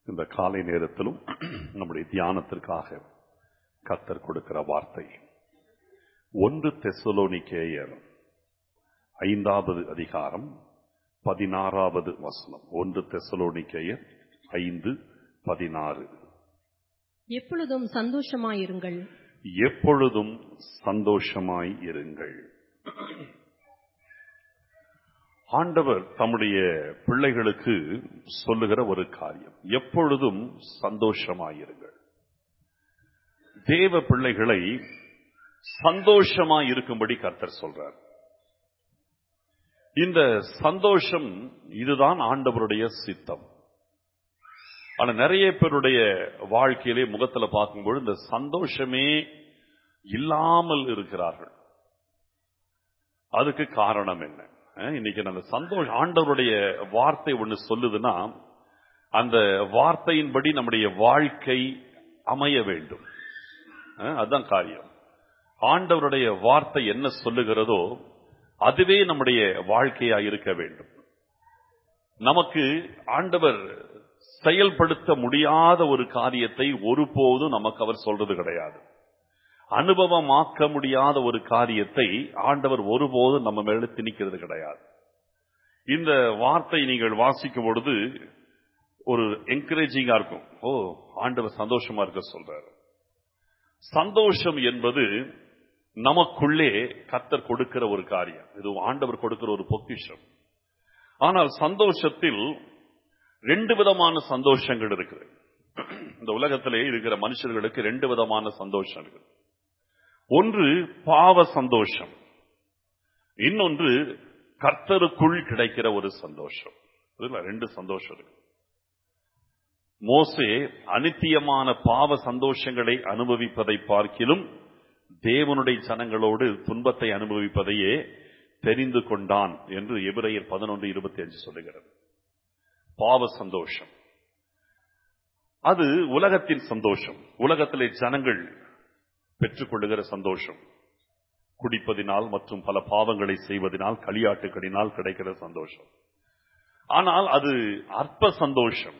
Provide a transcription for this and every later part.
இந்த காலை நேரத்திலும் நம்முடைய தியானத்திற்காக கர்த்தர் கொடுக்கிற வார்த்தை 1 தெசலோனிக்கேயர் 5வது அதிகாரம் 16வது வசனம். 1 தெசலோனிக்கேயர் 5:16. எப்பொழுதும் சந்தோஷமாயிருங்கள். எப்பொழுதும் சந்தோஷமாயிருங்கள். ஆண்டவர் தம்முடைய பிள்ளைகளுக்கு சொல்லுகிற ஒரு காரியம், எப்பொழுதும் சந்தோஷமாயிருங்கள். தேவ பிள்ளைகளை சந்தோஷமாயிருக்கும்படி கர்த்தர் சொல்றார். இந்த சந்தோஷம் இதுதான் ஆண்டவருடைய சித்தம். ஆனா நிறைய பேருடைய வாழ்க்கையிலே முகத்துல பார்க்கும்போது இந்த சந்தோஷமே இல்லாமல் இருக்கிறார்கள். அதுக்கு காரணம் என்ன? இன்னைக்கு அந்த சந்தோஷம், ஆண்டவருடைய வார்த்தை ஒண்ணு சொல்லுதுன்னா அந்த வார்த்தையின்படி நம்முடைய வாழ்க்கை அமைய வேண்டும். அதுதான் காரியம். ஆண்டவருடைய வார்த்தை என்ன சொல்லுகிறதோ அதுவே நம்முடைய வாழ்க்கையா இருக்க வேண்டும். நமக்கு ஆண்டவர் செயல்படுத்த முடியாத ஒரு காரியத்தை ஒருபோதும் நமக்கு அவர் சொல்றது கிடையாது. அனுபவமாக்க முடியாத ஒரு காரியத்தை ஆண்டவர் ஒருபோதும் நம்ம மேல திணிக்கிறது கிடையாது. இந்த வார்த்தை நீங்கள் வாசிக்கும் பொழுது ஒரு என்கரேஜிங்கா இருக்கும். ஆண்டவர் சந்தோஷமா இருக்க சொல்றாரு. சந்தோஷம் என்பது நமக்குள்ளே கர்த்தர் கொடுக்கிற ஒரு காரியம். இது ஆண்டவர் கொடுக்கிற ஒரு பொக்கிஷம். ஆனால் சந்தோஷத்தில் 2 விதமான சந்தோஷங்கள் இருக்குது. இந்த உலகத்திலே இருக்கிற மனுஷர்களுக்கு 2 விதமான சந்தோஷம் இருக்குது. ஒன்று பாவ சந்தோஷம், இன்னொன்று கர்த்தருக்குள் கிடைக்கிற ஒரு சந்தோஷம். 2 சந்தோஷம் இருக்கு. மோசே அநித்தியமான பாவ சந்தோஷங்களை அனுபவிப்பதை பார்க்கிலும் தேவனுடைய ஜனங்களோடு துன்பத்தை அனுபவிப்பதையே தெரிந்து கொண்டான் என்று எபிரேயர் 11:25 சொல்லுகிறது. பாவ சந்தோஷம் அது உலகத்தின் சந்தோஷம். உலகத்திலே ஜனங்கள் பெற்றுக்கொள்ளுகிற சந்தோஷம், குடிப்பதினால் மற்றும் பல பாவங்களை செய்வதனால் களியாட்டுகளினால் கிடைக்கிற சந்தோஷம். ஆனால் அது அற்ப சந்தோஷம்.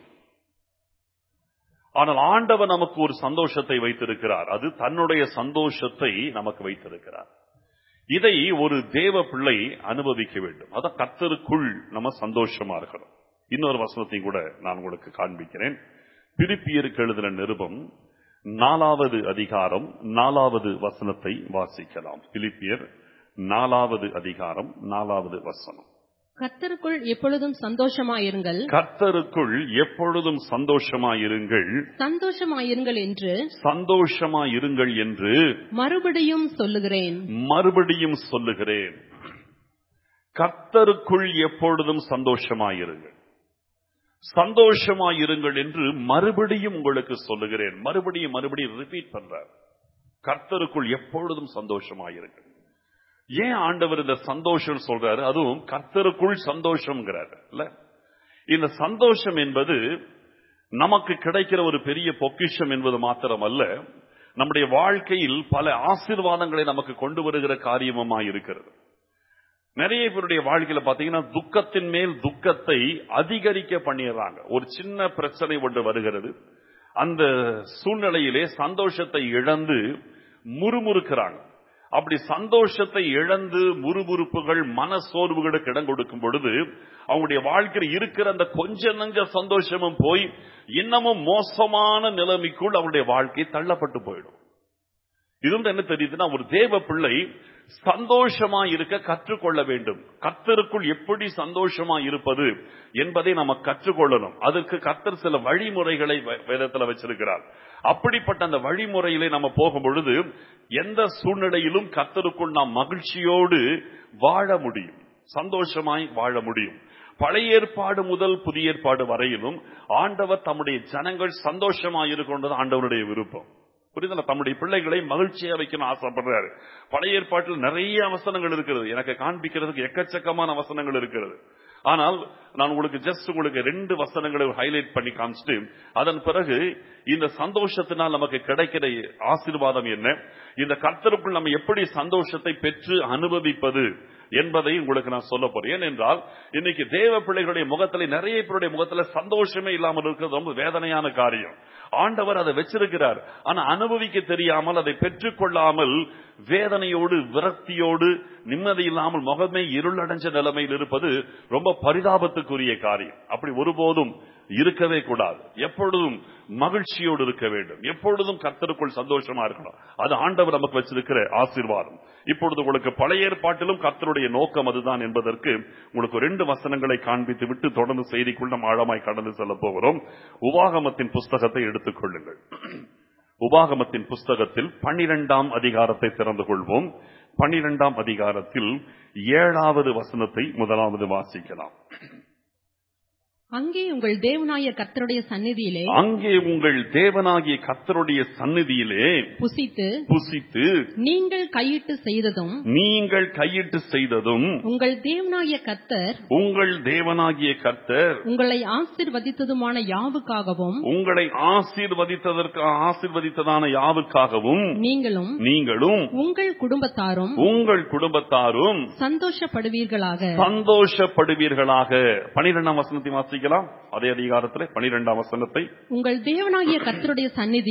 ஆனால் ஆண்டவர் நமக்கு ஒரு சந்தோஷத்தை வைத்திருக்கிறார். அது தன்னுடைய சந்தோஷத்தை நமக்கு வைத்திருக்கிறார். இதை ஒரு தேவ பிள்ளை அனுபவிக்க வேண்டும். அதான் கர்த்தருக்குள் நம்ம சந்தோஷமா இருக்கணும். இன்னொரு வசனத்தையும் கூட நான் உங்களுக்கு காண்பிக்கிறேன். பிலிப்பியருக்கு எழுதின நிருபம் 4வது அதிகாரம் 4வது வசனத்தை வாசிக்கலாம். பிலிப்பியர் 4வது அதிகாரம் 4வது வசனம். கர்த்தருக்குள் எப்பொழுதும் சந்தோஷமாயிருங்கள். கர்த்தருக்குள் எப்பொழுதும் சந்தோஷமாயிருங்கள். சந்தோஷமாயிருங்கள் என்று சந்தோஷமாயிருங்கள் என்று மறுபடியும் சொல்லுகிறேன். மறுபடியும் சொல்லுகிறேன். கர்த்தருக்குள் எப்பொழுதும் சந்தோஷமாயிருங்கள். சந்தோஷமாயிருங்கள் என்று மறுபடியும் உங்களுக்கு சொல்லுகிறேன். மறுபடியும் ரிப்பீட் பண்றார். கர்த்தருக்குள் எப்பொழுதும் சந்தோஷமாயிருங்கள். ஏன் ஆண்டவர் இந்த சந்தோஷம் சொல்றாரு? அதுவும் கர்த்தருக்குள் சந்தோஷம்ங்கிறார். இந்த சந்தோஷம் என்பது நமக்கு கிடைக்கிற ஒரு பெரிய பொக்கிஷம் என்பது மாத்திரமல்ல, நம்முடைய வாழ்க்கையில் பல ஆசீர்வாதங்களை நமக்கு கொண்டு வருகிற காரியமா இருக்கிறது. நிறைய பேருடைய வாழ்க்கையில பாத்தீங்கன்னா துக்கத்தின் மேல் துக்கத்தை அதிகரிக்க பண்ணிடுறாங்க. ஒரு சின்ன பிரச்சனை ஒன்று வருகிறது, அந்த சூழ்நிலையிலே சந்தோஷத்தை இழந்து முறுமுறுக்கிறாங்க. அப்படி சந்தோஷத்தை இழந்து முறுமுறுப்புகள் மன சோர்வுகளுக்கு இடம் கொடுக்கும் பொழுது அவங்களுடைய வாழ்க்கையில் இருக்கிற அந்த கொஞ்ச நஞ்ச சந்தோஷமும் போய் இன்னமும் மோசமான நிலைமைக்குள் அவங்களுடைய வாழ்க்கை தள்ளப்பட்டு போயிடும். இது என்ன தெரியுதுன்னா, ஒரு தேவ பிள்ளை சந்தோஷமா இருக்க கற்றுக்கொள்ள வேண்டும். கர்த்தருக்குள் எப்படி சந்தோஷமா இருப்பது என்பதை நம்ம கற்றுக்கொள்ளணும். அதற்கு கர்த்தர் சில வழிமுறைகளை வேதத்தில் வச்சிருக்கிறார். அப்படிப்பட்ட அந்த வழிமுறையிலே நம்ம போகும் பொழுது எந்த சூழ்நிலையிலும் கர்த்தருக்குள் நாம் மகிழ்ச்சியோடு வாழ முடியும், சந்தோஷமாய் வாழ முடியும். பழைய ஏற்பாடு முதல் புதிய ஏற்பாடு வரையிலும் ஆண்டவர் தம்முடைய ஜனங்கள் சந்தோஷமா இருக்கணும்ன்றது ஆண்டவருடைய விருப்பம். புரியுதுல? தம்முடைய பிள்ளைகளை மகிழ்ச்சியா வைக்கணும் ஆசைப்படுறாரு. பழைய ஏற்பாட்டில் நிறைய வசனங்கள் இருக்கிறது, எனக்கு காண்பிக்கிறதுக்கு எக்கச்சக்கமான வசனங்கள் இருக்கிறது. ஆனால் நான் உங்களுக்கு ஜஸ்ட் 2 வசனங்களை ஹைலைட் பண்ணி காமிச்சிட்டு அதன் பிறகு இந்த சந்தோஷத்தினால் நமக்கு கிடைக்கிற ஆசீர்வாதம் என்ன, இந்த கர்த்தருக்குள் நம்ம எப்படி சந்தோஷத்தை பெற்று அனுபவிப்பது என்பதை உங்களுக்கு நான் சொல்ல போறேன். ஏனென்றால் இன்னைக்கு தேவ பிள்ளைகளுடைய முகத்தில் நிறைய பேருடைய முகத்தில் சந்தோஷமே இல்லாமல் இருக்கிறது ரொம்ப வேதனையான காரியம். ஆண்டவர் அதை வச்சிருக்கிறார், ஆனா அனுபவிக்க தெரியாமல், அதை பெற்றுக்கொள்ளாமல் வேதனையோடு விரக்தியோடு நிம்மதி இல்லாமல் முகமே இருளடைஞ்ச நிலைமையில் இருப்பது ரொம்ப பரிதாபத்துக்குரிய காரியம். அப்படி ஒருபோதும் இருக்கவே கூடாது. எப்பொழுதும் மகிழ்ச்சியோடு இருக்க வேண்டும், எப்பொழுதும் கர்த்தருக்குள் சந்தோஷமா இருக்கணும். அது ஆண்டவர் நமக்கு வச்சிருக்கிற ஆசீர்வாதம். இப்பொழுது உங்களுக்கு பழைய ஏற்பாட்டிலும் கர்த்தருடைய நோக்கம் அதுதான் என்பதற்கு உங்களுக்கு 2 வசனங்களை காண்பித்து விட்டு தொடர்ந்து செய்திக்குள் நாம் ஆழமாய் கடந்து செல்ல போகிறோம். உபாகமத்தின் புஸ்தகத்தை எடுத்துக் கொள்ளுங்கள். உபாகமத்தின் புஸ்தகத்தில் 12ஆம் அதிகாரத்தை திறந்து கொள்வோம். 12ஆம் அதிகாரத்தில் 7வது வசனத்தை முதலாவது வாசிக்கலாம். அங்கே உங்கள் தேவனாகிய கர்த்தருடைய சந்நிதியிலே புசித்து நீங்கள் கையிட்டு செய்ததும் உங்கள் தேவனாகிய கர்த்தர் உங்களை ஆசீர்வதித்ததுமான யாவுக்காகவும் நீங்களும் உங்கள் குடும்பத்தாரும் சந்தோஷப்படுவீர்களாக. 12ஆம் வசனத்தை வாசிக்கலாம். அதே அதிகாரத்திலே 12ஆம் வசனத்தை. உங்கள் தேவனாகிய கர்த்தருடைய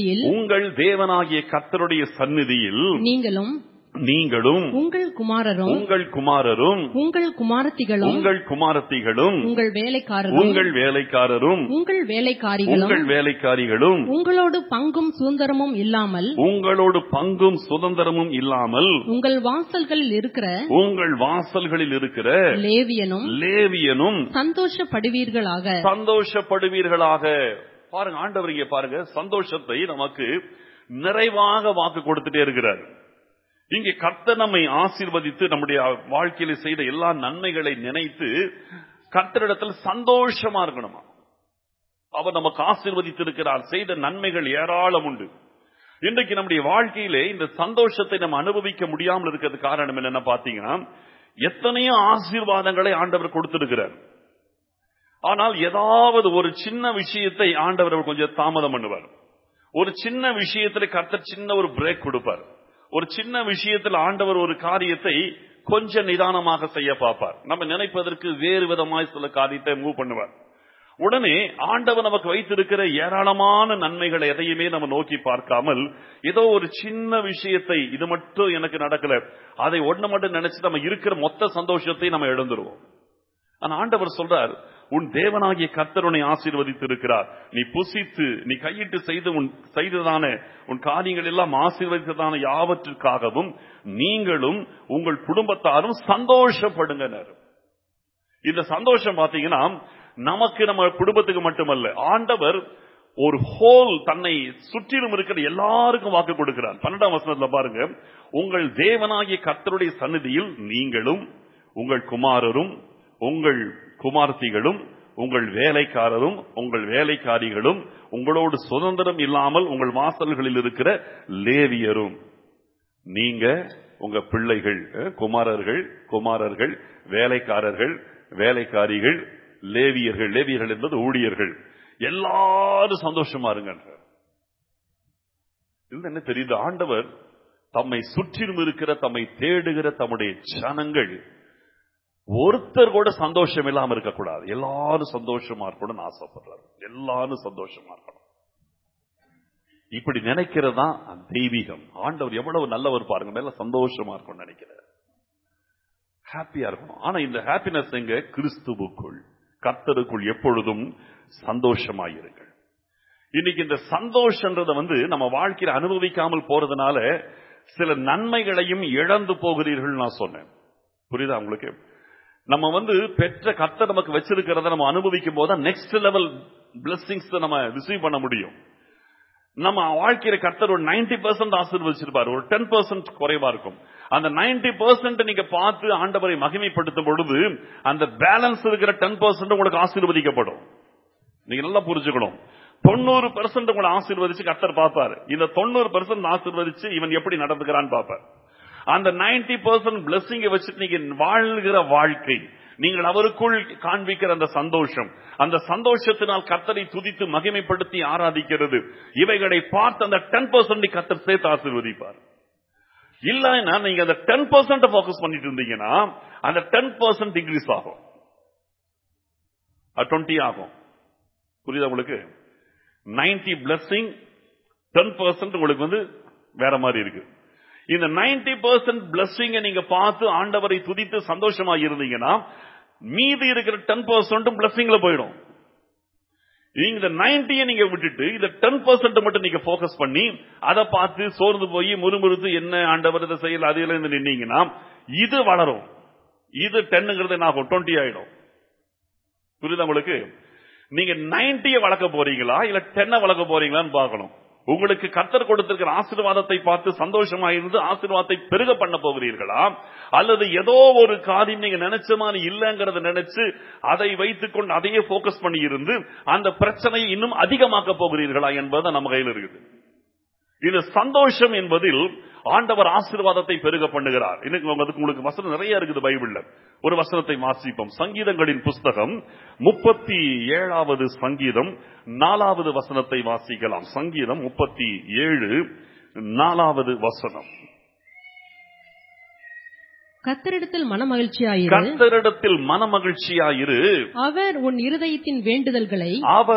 சந்நிதியில் நீங்களும் உங்கள் குமாரரும் உங்கள் குமாரத்திகளும் உங்கள் வேலைக்காரரும் உங்கள் வேலைக்காரிகளும் உங்களோடு பங்கும் சுதந்திரமும் இல்லாமல் உங்கள் வாசல்களில் இருக்கிற லேவியனும் சந்தோஷப்படுவீர்களாக. பாருங்க, ஆண்டவர் இங்கே பாருங்க, சந்தோஷத்தை நமக்கு நிறைவாக வாக்கு கொடுத்துட்டே இருக்கிறார். இங்கே கர்த்தர் நம்மை ஆசீர்வதித்து நம்முடைய வாழ்க்கையில செய்த எல்லா நன்மைகளை நினைத்து கர்த்தரிடத்தில் சந்தோஷமா இருக்கணுமா. அவர் நமக்கு ஆசீர்வதித்திருக்கிறார், செய்த நன்மைகள் ஏராளம் உண்டு. இன்றைக்கு நம்முடைய வாழ்க்கையிலே இந்த சந்தோஷத்தை நம்ம அனுபவிக்க முடியாமல் இருக்கிறது காரணம் என்னன்னா பாத்தீங்கன்னா, எத்தனையோ ஆசீர்வாதங்களை ஆண்டவர் கொடுத்திருக்கிறார். ஆனால் ஏதாவது ஒரு சின்ன விஷயத்தை ஆண்டவர் கொஞ்சம் தாமதம் பண்ணுவார். ஒரு சின்ன விஷயத்துல கர்த்தர் சின்ன ஒரு பிரேக் கொடுப்பார். ஒரு சின்ன விஷயத்தில் ஆண்டவர் ஒரு காரியத்தை கொஞ்சம் நிதானமாக செய்ய பார்ப்பார். நம்ம நினைப்பதற்கு வேறு விதமாய் சில காரியத்தை மூவ் பண்ணுவார். உடனே ஆண்டவர் நமக்கு வைத்திருக்கிற ஏராளமான நன்மைகளை எதையுமே நம்ம நோக்கி பார்க்காமல் ஏதோ ஒரு சின்ன விஷயத்தை, இது மட்டும் எனக்கு நடக்கல, அதை ஒண்ணு மட்டும் நினைச்சு நம்ம இருக்கிற மொத்த சந்தோஷத்தை நம்ம இழந்துருவோம். ஆனா ஆண்டவர் சொல்றார், உன் தேவனாகிய கர்த்தர் உன்னை ஆசீர்வதித்திருக்கிறார். நீ புசித்து நீ கையிட்டு செய்ததான உன் காரியங்கள் எல்லாம் ஆசீர்வதித்ததான யாவற்றிற்காகவும் நீங்களும் உங்கள் குடும்பத்தாரும் சந்தோஷப்படுங்க. இந்த சந்தோஷம் பாத்தீங்கன்னா நமக்கு, நம்ம குடும்பத்துக்கு மட்டுமல்ல, ஆண்டவர் ஒரு ஹோல் தன்னை சுற்றிலும் இருக்கிற எல்லாருக்கும் வாக்கு கொடுக்கிறார். 12ஆம் வசனத்துல பாருங்க, உங்கள் தேவனாகிய கர்த்தருடைய சந்நிதியில் நீங்களும் உங்கள் குமாரரும் உங்கள் குமாரத்திகளும் உங்கள் வேலைக்காரரும் உங்கள் வேலைக்காரிகளும் உங்களோடு சுதந்திரம் இல்லாமல் உங்கள் வாசல்களில் இருக்கிற லேவியரும், நீங்க உங்க பிள்ளைகள், குமாரர்கள், வேலைக்காரர்கள், வேலைக்காரிகள், லேவியர்கள் என்பது ஊழியர்கள், எல்லாரும் சந்தோஷமா இருங்க. இது என்ன தெரியுது, ஆண்டவர் தம்மை சுற்றிலும் இருக்கிற, தம்மை தேடுகிற தம்முடைய ஜனங்கள் ஒருத்தர் கூட சந்தோஷம் இல்லாம இருக்கக்கூடாது. எல்லாரும் சந்தோஷமா இருக்கணும்னு ஆசைப்படுறாரு. எல்லாரும் சந்தோஷமா இருக்கணும். இப்படி நினைக்கிறதா தெய்வீகம். ஆண்டவர் எவ்வளவு நல்லவர் பாருங்க, மேல சந்தோஷமா இருக்கணும்னு நினைக்கிறார், ஹாப்பியா இருக்கணும். ஆனா இந்த ஹாப்பினஸ் எங்க? கிறிஸ்துவுக்குள், கர்த்தருக்குள் எப்பொழுதும் சந்தோஷமாயிருங்கள். இன்னைக்கு இந்த சந்தோஷன்றத நம்ம வாழ்க்கையில அனுபவிக்காமல் போறதுனால சில நன்மைகளையும் இழந்து போகிறீர்கள் நான் சொன்னேன். புரியுதா உங்களுக்கு? நம்ம பெற்ற கர்த்தர் நமக்கு வச்சிருக்கிறத நம்ம அனுபவிக்கும் போது நெக்ஸ்ட் லெவல் பிளெஸிங்ஸ் நம்ம ரிசீவ் பண்ண முடியும். நம்ம வாழ்க்கையில கர்த்தர் ஒரு 90% ஆசீர்வதிச்சிருப்பார், ஒரு 10% குறைவா இருக்கும். அந்த 90% நீங்க பார்த்து ஆண்டவரை மகிமைப்படுத்தும் பொழுது அந்த பேலன்ஸ் இருக்கிற 10% உங்களுக்கு ஆசீர்வதிக்கப்படும். நீங்க நல்லா புரிஞ்சுக்கணும். 90% உங்களை ஆசீர்வதிச்சு கர்த்தர் பார்ப்பாரு. இந்த 90% ஆசீர்வதிச்சு இவன் எப்படி நடந்துக்கிறான்னு பார்ப்பார். அந்த 90% பிளெஸிங்கை வச்சுட்டு நீங்க வாழ்கிற வாழ்க்கை, நீங்கள் அவருக்குள் காண்பிக்கிற அந்த சந்தோஷம், அந்த சந்தோஷத்தினால் கர்த்தரை துதித்து மகிமைப்படுத்தி ஆராதிக்கிறது, இவைகளை பார்த்து அந்த 10% கர்த்தர் சேர்த்து ஆசீர்வதிப்பார். இல்லைன்னா நீங்க அந்த 10% ஃபோக்கஸ் பண்ணிட்டு இருந்தீங்கன்னா அந்த 10% இன்க்ரீஸ் ஆகும், 20 ஆகும். புரியுதா உங்களுக்கு? 90 blessing 10% உங்களுக்கு வேற மாதிரி இருக்கு. இந்த 90% blessing நீங்க பார்த்து ஆண்டவரை துதித்து சந்தோஷமா இருந்தீங்கன்னா மீதி இருக்கிற 10% blessingல போயிடும். இந்த 90 நீங்க விட்டுட்டு இந்த 10% மட்டும் நீங்க ஃபோக்கஸ் பண்ணி அதை பார்த்து சோர்ந்து போய் முறுமுறுத்து என்ன ஆண்டவர் இதை செய்யல அது இல்லை நின்னீங்கன்னா இது வளரும். இது 10ங்கிறது என்ன ஆகும்? 20 ஆயிடும். புரியுதா உங்களுக்கு? நீங்க 90 வளர்க்க போறீங்களா இல்ல 10 வளர்க்க போறீங்களான்னு பார்க்கணும். உங்களுக்கு கர்த்தர் கொடுத்திருக்கிற ஆசீர்வாதத்தை பார்த்து சந்தோஷமா இருந்து ஆசீர்வாதத்தை பெருக பண்ண போகிறீர்களா, அல்லது ஏதோ ஒரு காரியம் நீங்க நினைச்ச மாதிரி இல்லங்கிறத நினைச்சு அதை வைத்துக் கொண்டு அதையே போக்கஸ் பண்ணி இருந்து அந்த பிரச்சனையை இன்னும் அதிகமாக்க போகிறீர்களா என்பது நம்ம கையில் இருக்குது. இது சந்தோஷம் என்பதில் ஆண்டவர் ஆசீர்வாதத்தை பெருக பண்ணுகிறார். இன்னைக்கு உங்களுக்கு வசனம் நிறைய இருக்குது பைபிள்ல. ஒரு வசனத்தை வாசிப்போம். சங்கீதங்களின் புஸ்தகம் 37வது சங்கீதம் 4வது வசனத்தை வாசிக்கலாம். சங்கீதம் 37 4வது வசனம். கர்த்தரிடத்தில் மனமகிழ்ச்சியாயிரு, கர்த்தரிடத்தில் மனமகிழ்ச்சியாயிரு, அவர் உன் இருதயத்தின் வேண்டுதல்களை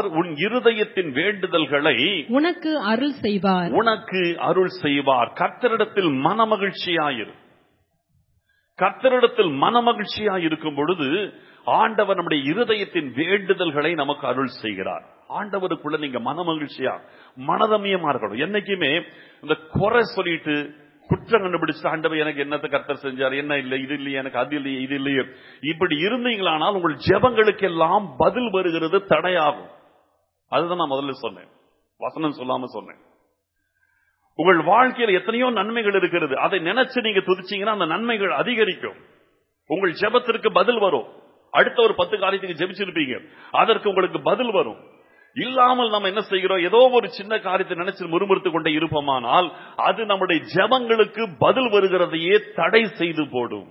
உனக்கு அருள் செய்வார், உனக்கு அருள் செய்வார். கர்த்தரிடத்தில் மனமகிழ்ச்சியாயிரு. கர்த்தரிடத்தில் மனமகிழ்ச்சியாயிருக்கும் பொழுது ஆண்டவர் நம்முடைய இருதயத்தின் வேண்டுதல்களை நமக்கு அருள் செய்கிறார். ஆண்டவருக்குள்ள நீங்க மனமகிழ்ச்சியா மனதமியமா இருக்கணும். என்னைக்குமே இந்த குறை சொல்லிட்டு குற்றம் கண்டுபிடிச்சு ஆண்டவர் எனக்கு என்னத்தை கர்த்தர் செஞ்சார், என்ன இல்லை இது இல்லையே, எனக்கு அது இல்லையே இது இல்லையே, இப்படி இருந்தீங்களானால் உங்கள் ஜெபங்களுக்கு எல்லாம் பதில் வருகிறது தடையாகும். அதுதான் நான் முதல்ல சொன்னேன், வசனம் சொல்லாம சொன்னேன். உங்கள் வாழ்க்கையில் எத்தனையோ நன்மைகள் இருக்கிறது, அதை நினைச்சு நீங்க துதிச்சீங்கன்னா அந்த நன்மைகள் அதிகரிக்கும். உங்கள் ஜெபத்திற்கு பதில் வரும். அடுத்த ஒரு 10 காரியத்துக்கு ஜெபிச்சிருப்பீங்க, அதற்கு உங்களுக்கு பதில் வரும். இல்லாமல் நம்ம என்ன செய்கிறோம், ஏதோ ஒரு சின்ன காரியத்தை நினைச்சு முறுமுறுத்து கொண்டே இருப்போமானால் அது நம்முடைய ஜெபங்களுக்கு பதில் வருகிறதையே தடை செய்து போடும்.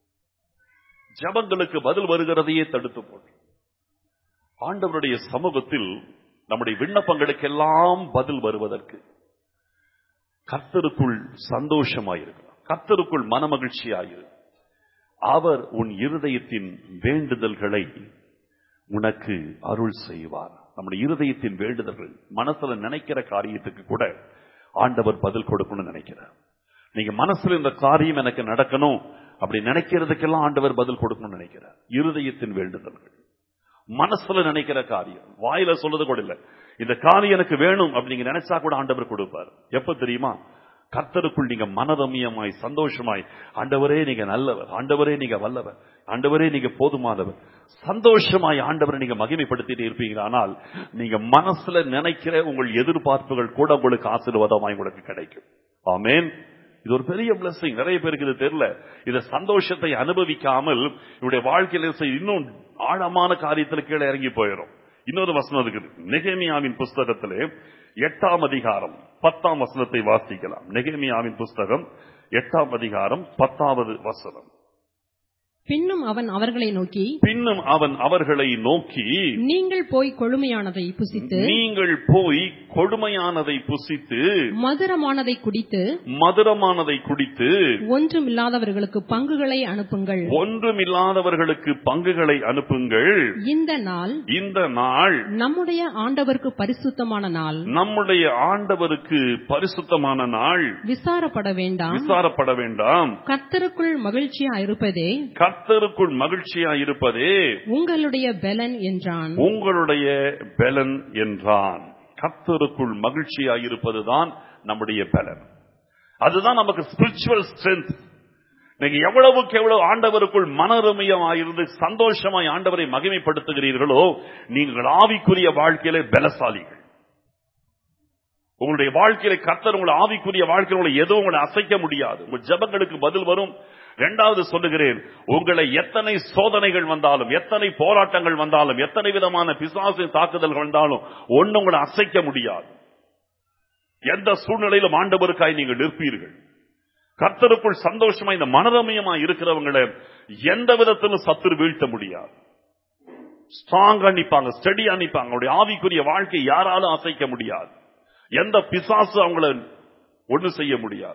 ஜெபங்களுக்கு பதில் வருகிறதையே தடுத்து போடும். ஆண்டவருடைய சமூகத்தில் நம்முடைய விண்ணப்பங்களுக்கெல்லாம் பதில் வருவதற்கு கர்த்தருக்குள் சந்தோஷமாயிருக்கிறார், கர்த்தருக்குள் மனமகிழ்ச்சியாயிரு. அவர் உன் இருதயத்தின் வேண்டுதல்களை உனக்கு அருள் செய்வார். நம்முடைய இருதயத்தின் வேண்டுதல்கள், மனசுல நினைக்கிற காரியத்துக்கு கூட ஆண்டவர் பதில் கொடுக்கணும்னு நினைக்கிறார். நீங்க மனசுல இந்த காரியம் எனக்கு நடக்கணும் அப்படி நினைக்கிறதுக்கெல்லாம் ஆண்டவர் பதில் கொடுக்கணும்னு நினைக்கிறார். இருதயத்தின் வேண்டுதல்கள், மனசுல நினைக்கிற காரியம், வாயில சொல்றது கூட இல்ல, இந்த காரியம் எனக்கு வேணும் அப்படி நீங்க நினைச்சா கூட ஆண்டவர் கொடுப்பார். எப்ப தெரியுமா? கர்த்தருக்குள் நீங்க மனரமியமாய் சந்தோஷமாய், ஆண்டவரே நீங்க நல்லவர், ஆண்டவரே நீங்க வல்லவர், ஆண்டவரே நீங்க போதுமானவர், சந்தோஷமாய் ஆண்டவரை நீங்க மகிமைப்படுத்திட்டு இருப்பீங்க. ஆனால் நீங்க மனசுல நினைக்கிற உங்கள் எதிர்பார்ப்புகள் கூட உங்களுக்கு ஆசீர்வாதமாய் உங்களுக்கு கிடைக்கும். ஆமென். இது ஒரு பெரிய blessing. நிறைய பேருக்கு இது தெரியல. இந்த சந்தோஷத்தை அனுபவிக்காமல் இவருடைய வாழ்க்கையில இன்னும் ஆழமான காரியத்தில் கீழே இறங்கி போயிடும். இன்னொரு வசனம் இருக்குது. நெகேமியாவின் புஸ்தகத்திலே 8ஆம் அதிகாரம் 10ஆம் வசனத்தை வாசிக்கலாம். நெகேமியாவின் புஸ்தகம் 8ஆம் அதிகாரம் 10வது வசனம். பின்னும் அவன் அவர்களை நோக்கி, நீங்கள் போய் கொடுமையானதை புசித்து மதுரமானதை குடித்து ஒன்றுமில்லாதவர்களுக்கு பங்குகளை அனுப்புங்கள். இந்த நாள் நம்முடைய ஆண்டவருக்கு பரிசுத்தமான நாள், விசாரப்பட வேண்டாம். கர்த்தருக்குள் மகிழ்ச்சியாயிருப்பதே உங்களுடைய பெலன் என்றான். கர்த்தருக்குள் மகிழ்ச்சியாயிருப்பதுதான் நம்முடைய பலன். அதுதான் நமக்கு ஸ்பிரிச்சுவல் ஸ்ட்ரென்த். நீங்க எவ்வளவுக்கு எவ்வளவு ஆண்டவருக்குள் மனரமியமாயிருந்து சந்தோஷமாய் ஆண்டவரை மகிமைப்படுத்துகிறீர்களோ நீங்கள் ஆவிக்குரிய வாழ்க்கையிலே பலசாலிகள். உங்களுடைய வாழ்க்கையில கர்த்தர் உங்களை ஆவிக்குரிய வாழ்க்கையில எதுவும் உங்களை அசைக்க முடியாது. உங்கள் ஜெபங்களுக்கு பதில் வரும். இரண்டாவது சொல்லுகிறேன், உங்களை எத்தனை சோதனைகள் வந்தாலும், எத்தனை போராட்டங்கள் வந்தாலும், எத்தனை விதமான பிசாசின் தாக்குதல்கள் வந்தாலும் ஒண்ணு உங்களை அசைக்க முடியாது. எந்த சூழ்நிலையிலும் ஆண்டவருக்காய் நீங்கள் நிற்பீர்கள். கர்த்தருக்குள் சந்தோஷமா இந்த மனரமியமா இருக்கிறவங்களை எந்த விதத்திலும் சத்துரு வீழ்த்த முடியாது. ஸ்ட்ராங்கா நிப்பாங்க, ஸ்டடியா நிப்பாங்க. அவருடைய ஆவிக்குரிய வாழ்க்கை யாராலும் அசைக்க முடியாது. எந்த பிசாசு அவங்களை ஒண்ணு செய்ய முடியாது.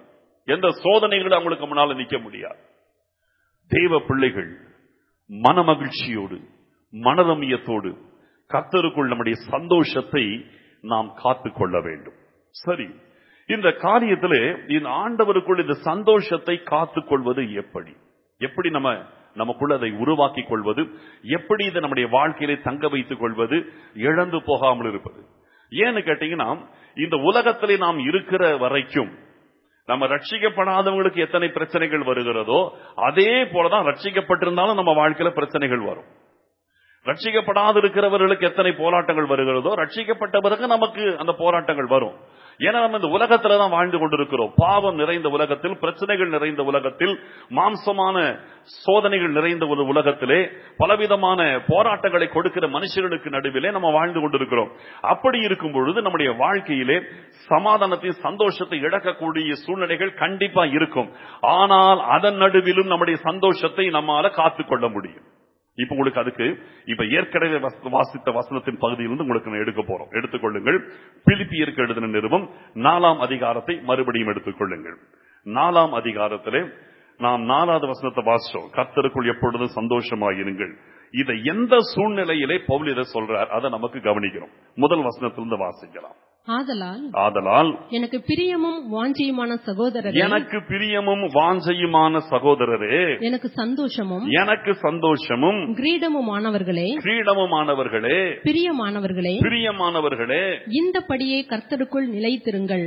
எந்த சோதனைகளும் அவங்களுக்கு முன்னால நிக்க முடியாது. தேவ பிள்ளைகள் மனமகிழ்ச்சியோடு மனரமியத்தோடு கர்த்தருக்குள் நம்முடைய சந்தோஷத்தை நாம் காத்துக்கொள்ள வேண்டும். சரி, இந்த காரியத்திலே இந்த ஆண்டவருக்குள் இந்த சந்தோஷத்தை காத்துக்கொள்வது எப்படி நமக்குள்ள அதை உருவாக்கிக் கொள்வது, எப்படி இதை நம்முடைய வாழ்க்கையிலே தங்க வைத்துக் கொள்வது, இழந்து போகாமல் இருப்பது? ஏன்னு கேட்டீங்கன்னா, இந்த உலகத்திலே நாம் இருக்கிற வரைக்கும் நம்ம ரட்சிக்கப்படாதவங்களுக்கு எத்தனை பிரச்சனைகள் வருகிறதோ அதே போலதான் ரட்சிக்கப்பட்டிருந்தாலும் நம்ம வாழ்க்கையில பிரச்சனைகள் வரும். ரட்சிக்கப்படாது இருக்கிறவர்களுக்கு எத்தனை போராட்டங்கள் வருகிறதோ ரட்சிக்கப்பட்ட பிறகு நமக்கு அந்த போராட்டங்கள் வரும். ஏன்னா நம்ம இந்த உலகத்துல தான் வாழ்ந்து கொண்டிருக்கிறோம். பாவம் நிறைந்த உலகத்தில், பிரச்சனைகள் நிறைந்த உலகத்தில், மாம்சமான சோதனைகள் நிறைந்த ஒரு உலகத்திலே பலவிதமான போராட்டங்களை கொடுக்கிற மனுஷர்களுக்கு நடுவிலே நம்ம வாழ்ந்து கொண்டிருக்கிறோம். அப்படி இருக்கும் பொழுது நம்முடைய வாழ்க்கையிலே சமாதானத்தையும் சந்தோஷத்தை இழக்கக்கூடிய சூழ்நிலைகள் கண்டிப்பா இருக்கும். ஆனால் அதன் நடுவிலும் நம்முடைய சந்தோஷத்தை நம்மால காத்துக்கொள்ள முடியும். இப்ப உங்களுக்கு அதுக்கு இப்ப ஏற்கனவே வாசித்த வசனத்தின் பகுதியிலிருந்து உங்களுக்கு நான் எடுக்க போறோம். எடுத்துக்கொள்ளுங்கள். பிலிப்பியருக்கு எழுதின நிருபம் 4ஆம் அதிகாரத்தை மறுபடியும் எடுத்துக்கொள்ளுங்கள். 4ஆம் அதிகாரத்திலே நாம் 4வது வசனத்தை வாசிச்சோம். கர்த்தருக்குள் எப்பொழுதும் சந்தோஷமாயிருங்கள். இதை எந்த சூழ்நிலையிலே பவுல் இதை சொல்றார் அதை நமக்கு கவனிக்கிறோம். முதல் வசனத்திலிருந்து வாசிக்கலாம். ஆதலால் எனக்கு பிரியமும் வாஞ்சையுமான சகோதரரே, எனக்கு சந்தோஷமும் கிரீடமுமானவர்களே, பிரியமானவர்களே, இந்தபடியே கர்த்தருக்குள் நிலைத்திருங்கள்.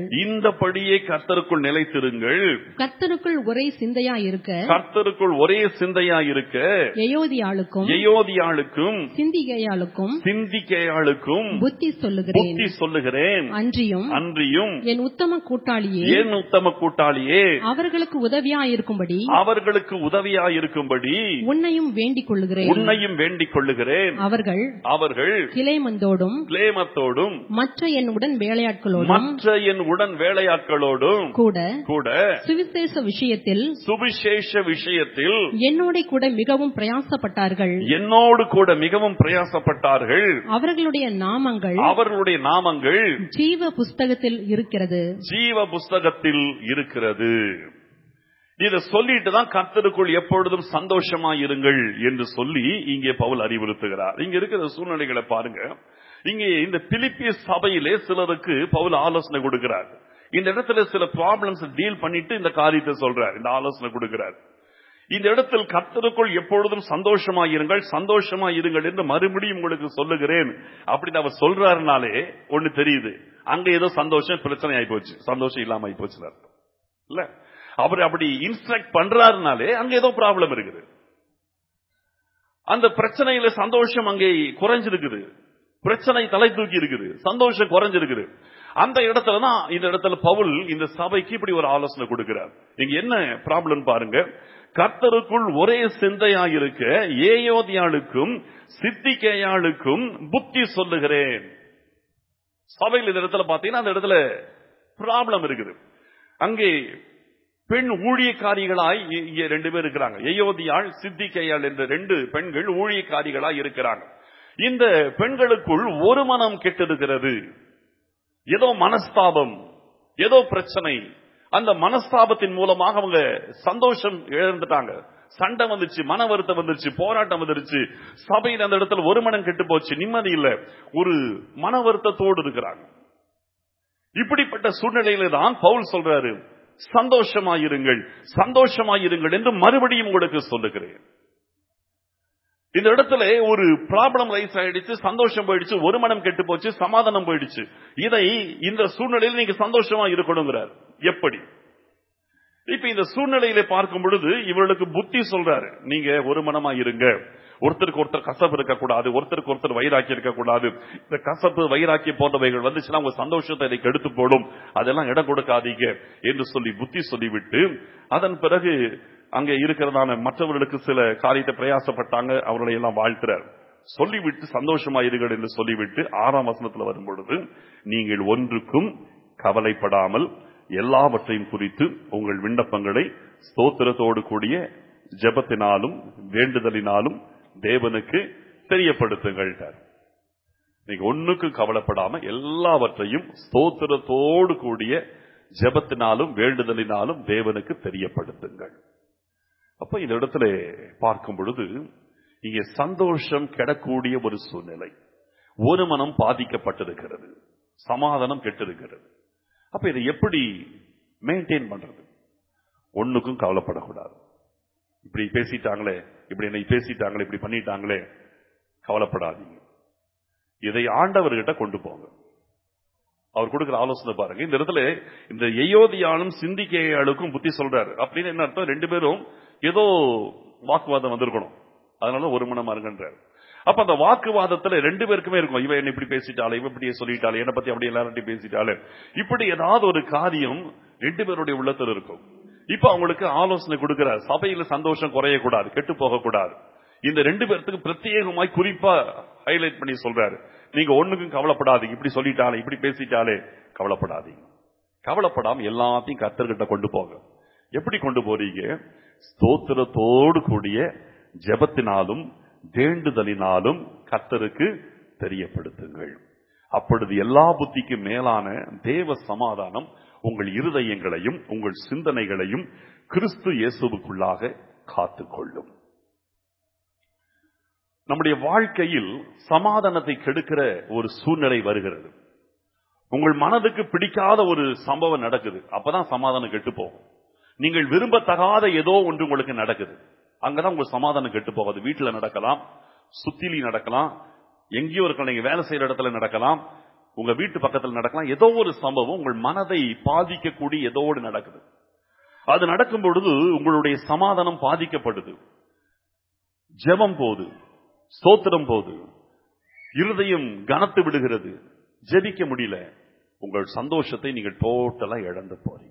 கர்த்தருக்குள் ஒரே சிந்தையாயிருக்க எயோதியாளுக்கும் சிந்திகேயாளுக்கும் புத்தி சொல்லுகிறேன். அன்றியும் என் உத்தம கூட்டாளியே அவர்களுக்கு உதவியாயிருக்கும்படி உன்னையும் வேண்டிக் கொள்ளுகிறேன். அவர்கள் கிலேமத்தோடும் மற்ற என் உடன் வேலையாட்களோடும் கூட சுவிசேஷ விஷயத்தில் என்னோடு கூட மிகவும் பிரயாசப்பட்டார்கள். அவர்களுடைய நாமங்கள் ஜீவ புஸ்தகத்தில் இருக்கிறது. இதை சொல்லிட்டு தான் கர்த்தருக்குள் எப்பொழுதும் சந்தோஷமாயிருங்கள் என்று சொல்லி இங்கே பவுல் அறிவுறுத்துகிறார். இங்க இருக்கிற சூழ்நிலைகளை பாருங்க. இங்கே இந்த பிலிப்பிய சபையிலே சிலருக்கு பவுல் ஆலோசனை கொடுக்கிறார். இந்த இடத்துல சில ப்ராப்ளம்ஸ் டீல் பண்ணிட்டு இந்த காரியத்தை சொல்றார், இந்த ஆலோசனை கொடுக்கிறார். இந்த இடத்தில் கர்த்தருக்குள் எப்பொழுதும் சந்தோஷமாயிருங்கள் என்று மறுபடியும் உங்களுக்கு சொல்லுகிறேன் அப்படின்னு அவர் சொல்றாருனாலே ஒண்ணு தெரியுது, அங்க ஏதோ சந்தோஷம் பிரச்சனை ஆகி போச்சு, சந்தோஷம் இல்லாம ஆகி போச்சு இல்ல. அவர் அப்படி இன்ஸ்ட்ரக்ட் பண்றாருனாலே அங்க ஏதோ ப்ராப்ளம் இருக்குது. அந்த பிரச்சனையில சந்தோஷம் அங்கே குறைஞ்சிருக்குது, பிரச்சனை தலை தூக்கி இருக்குது, சந்தோஷம் குறைஞ்சிருக்குது. அந்த இடத்துலதான் இந்த இடத்துல பவுல் இந்த சபைக்கு இப்படி ஒரு ஆலோசனை கொடுக்கிறார். இங்க என்ன ப்ராப்ளம் பாருங்க. கர்த்தருக்குள் ஒரே சிந்தையாயிருக்க ஏயோதியாளுக்கும் சித்திகேயாளுக்கும் புத்தி சொல்லுகிறேன். சபையில் இந்த இடத்துல பாத்தீங்கன்னா அந்த இடத்துல ப்ராப்ளம் இருக்குது. அங்கே பெண் ஊழியக்காரிகளாய் இங்கே 2 பேர் இருக்கிறாங்க. ஏயோதியாள் சித்திகேயாள் என்ற 2 பெண்கள் ஊழியக்காரிகளாய் இருக்கிறாங்க. இந்த பெண்களுக்குள் ஒரு மனம் கெட்டிருக்கிறது. ஏதோ மனஸ்தாபம், ஏதோ பிரச்சனை. அந்த மனஸ்தாபத்தின் மூலமாக அவங்க சந்தோஷம் இழந்துட்டாங்க. சண்டை வந்துச்சு, மன வருத்தம் வந்துருச்சு, போராட்டம் வந்துருச்சு. சபையில் அந்த இடத்துல ஒரு மனம் கெட்டு போச்சு, நிம்மதி இல்ல, ஒரு மன வருத்தத்தோடு இருக்கிறாங்க. இப்படிப்பட்ட சூழ்நிலையில தான் பவுல் சொல்றாரு, சந்தோஷமாயிருங்கள் என்று மறுபடியும் உங்களுக்கு சொல்லுகிறேன். இந்த இடத்துல ஒரு ப்ராப்ளம் ரைஸ் ஆயிடுச்சு, சந்தோஷம் போயிடுச்சு, ஒரு மனம் கெட்டு போச்சு, சமாதானம் போயிடுச்சு. இதை இந்த சூழ்நிலையில் நீங்க சந்தோஷமா இருக்கணுங்கிறார். எப்படி? இப்ப இந்த சூழ்நிலையில பார்க்கும் பொழுது இவர்களுக்கு புத்தி சொல்றாரு, நீங்க ஒரு மனமா இருங்க, ஒருத்தருக்கு ஒருத்தர் கசப்பு இருக்கக்கூடாது, ஒருத்தருக்கு ஒருத்தர் வைராக்கி இருக்கக்கூடாது. இந்த கசப்பு வைராக்கி போன்றவைகள் வந்துச்சுன்னா உங்க சந்தோஷத்தை இதை கெடுத்து போடும், அதெல்லாம் இடம் கொடுக்காதீங்க என்று சொல்லி புத்தி சொல்லிவிட்டு, அதன் பிறகு அங்கே இருக்கிறதான மற்றவர்களுக்கு சில காரியத்தை பிரயாசப்பட்டாங்க, அவர்களை எல்லாம் வாழ்த்துறார். சொல்லிவிட்டு சந்தோஷமாயிருங்கள் என்று சொல்லிவிட்டு 6ஆம் வசனத்தில் வரும் பொழுது, நீங்கள் ஒன்றுக்கும் கவலைப்படாமல் எல்லாவற்றையும் குறித்து உங்கள் விண்ணப்பங்களை ஸ்தோத்திரத்தோடு கூடிய ஜெபத்தினாலும் வேண்டுதலினாலும் தேவனுக்கு தெரியப்படுத்துங்கள். நீங்க ஒண்ணுக்கும் கவலைப்படாம எல்லாவற்றையும் ஸ்தோத்திரத்தோடு கூடிய ஜெபத்தினாலும் வேண்டுதலினாலும் தேவனுக்கு தெரியப்படுத்துங்கள். அப்ப இந்த இடத்துல பார்க்கும் பொழுது இங்கே சந்தோஷம் கெடக்கூடிய ஒரு சூழ்நிலை, ஒரு மனம் பாதிக்கப்பட்டிருக்கிறது, சமாதானம் கெட்டிருக்கிறது. அப்ப இதை எப்படி மெயின்டைன் பண்றது? ஒண்ணுக்கும் கவலைப்படக்கூடாது. இப்படி பேசிட்டாங்களே, இப்படி என்னை பேசிட்டாங்களே, இப்படி பண்ணிட்டாங்களே, கவலைப்படாதீங்க. இதை ஆண்டவர்கிட்ட கொண்டு போங்க. அவர் கொடுக்கிற ஆலோசனை பாருங்க. இந்த இடத்துல இந்த எயோதியானும் சிந்திக்கேயாளுக்கும் புத்தி சொல்றாரு. அப்படின்னு என்ன அர்த்தம்? ரெண்டு பேரும் ஏதோ வாக்குவாதம் வந்திருக்கணும், அதனால ஒரு மனமா இருக்கின்றார். அப்ப அந்த வாக்குவாதத்துல ரெண்டு பேருக்குமே இருக்கும், இவன் என்ன இப்படி பேசிட்டாலே, இவன் இப்படியே சொல்லிட்டாலே, என்னை பத்தி அப்படி எல்லார்ட்டையும் பேசிட்டாலே, இப்படி ஏதாவது ஒரு காரியம் ரெண்டு பேருடைய உள்ளத்தில் இருக்கும். இப்ப அவங்களுக்கு ஆலோசனை கொடுக்கிறார். சபையில சந்தோஷம் குறையக்கூடாது, கெட்டு போகக்கூடாது. இந்த ரெண்டு பேருக்கு பிரத்யேகமாய் குறிப்பா ஹைலைட் பண்ணி சொல்றாரு, நீங்க ஒண்ணுக்கும் கவலைப்படாதீங்க, இப்படி சொல்லிட்டாலே, இப்படி பேசிட்டாலே கவலைப்படாதீங்க. கவலைப்படாம எல்லாத்தையும் கர்த்தர்கிட்ட கொண்டு போங்க. எப்படி கொண்டு போறீங்க? ஸ்தோத்திரத்தோடு கூடிய ஜெபத்தினாலும் வேண்டுதலினாலும் கர்த்தருக்கு தெரியப்படுத்துங்கள். அப்பொழுது எல்லா புத்திக்கு மேலான தேவ சமாதானம் உங்கள் இருதயங்களையும் உங்கள் சிந்தனைகளையும் கிறிஸ்து இயேசுவுக்குள்ளாக காத்துக்கொள்ளும். நம்முடைய வாழ்க்கையில் சமாதானத்தை கெடுக்கிற ஒரு சூழ்நிலை வருகிறது. உங்கள் மனதுக்கு பிடிக்காத ஒரு சம்பவம் நடக்குது, அப்பதான் சமாதானம் கெட்டு போகும். நீங்கள் விரும்பத்தகாத ஏதோ ஒன்று உங்களுக்கு நடக்குது, அங்கதான் உங்க சமாதானம் கெட்டு போகாது. வீட்டுல நடக்கலாம், சுத்திலி நடக்கலாம், எங்கேயோ இருக்கலாம், நீங்க வேலை செய்யற இடத்துல நடக்கலாம், உங்க வீட்டு பக்கத்தில் நடக்கலாம். ஏதோ ஒரு சம்பவம் உங்கள் மனதை பாதிக்கக்கூடிய ஏதோ ஒரு நடக்குது. அது நடக்கும் பொழுது உங்களுடைய சமாதானம் பாதிக்கப்படுது. ஜெபம் போது, ஸ்தோத்திரம் போது, இருதயம் கனத்து விடுகிறது, ஜெபிக்க முடியல, உங்கள் சந்தோஷத்தை நீங்கள் டோட்டலா இழந்து போறீங்க.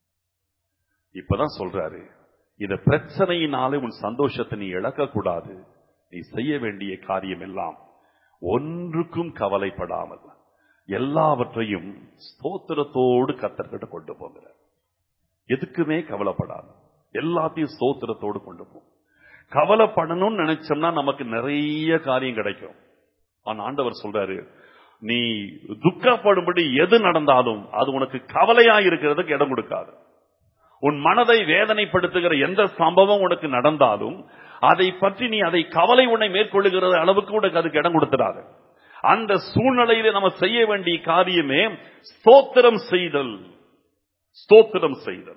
இப்பதான் சொல்றாரு, இந்த பிரச்சனையினாலே உன் சந்தோஷத்தை நீ இழக்க கூடாது. நீ செய்ய வேண்டிய காரியம் எல்லாம் ஒன்றுக்கும் கவலைப்படாமல் எல்லாவற்றையும் ஸ்தோத்திரத்தோடு கர்த்தர்கிட்ட கொண்டு போகிறார். எதுக்குமே கவலைப்படாது, எல்லாத்தையும் ஸ்தோத்திரத்தோடு கொண்டு போ. கவலைப்படணும்னு நினைச்சோம்னா நமக்கு நிறைய காரியம் கிடைக்கும். ஆனா ஆண்டவர் சொல்றாரு, நீ துக்கப்படும்படி எது நடந்தாலும் அது உனக்கு கவலையா இருக்கிறதுக்கு இடம் கொடுக்காது. உன் மனதை வேதனைப்படுத்துகிற எந்த சம்பவம் உனக்கு நடந்தாலும் அதை பற்றி நீ அதை கவலை உன்னை மேற்கொள்ளுகிற அளவுக்கு உனக்கு அதுக்கு இடம் கொடுத்துடாது. அந்த சூழ்நிலையில நம்ம செய்ய வேண்டிய காரியமே ஸ்தோத்திரம் செய்தல். ஸ்தோத்திரம் செய்தல்.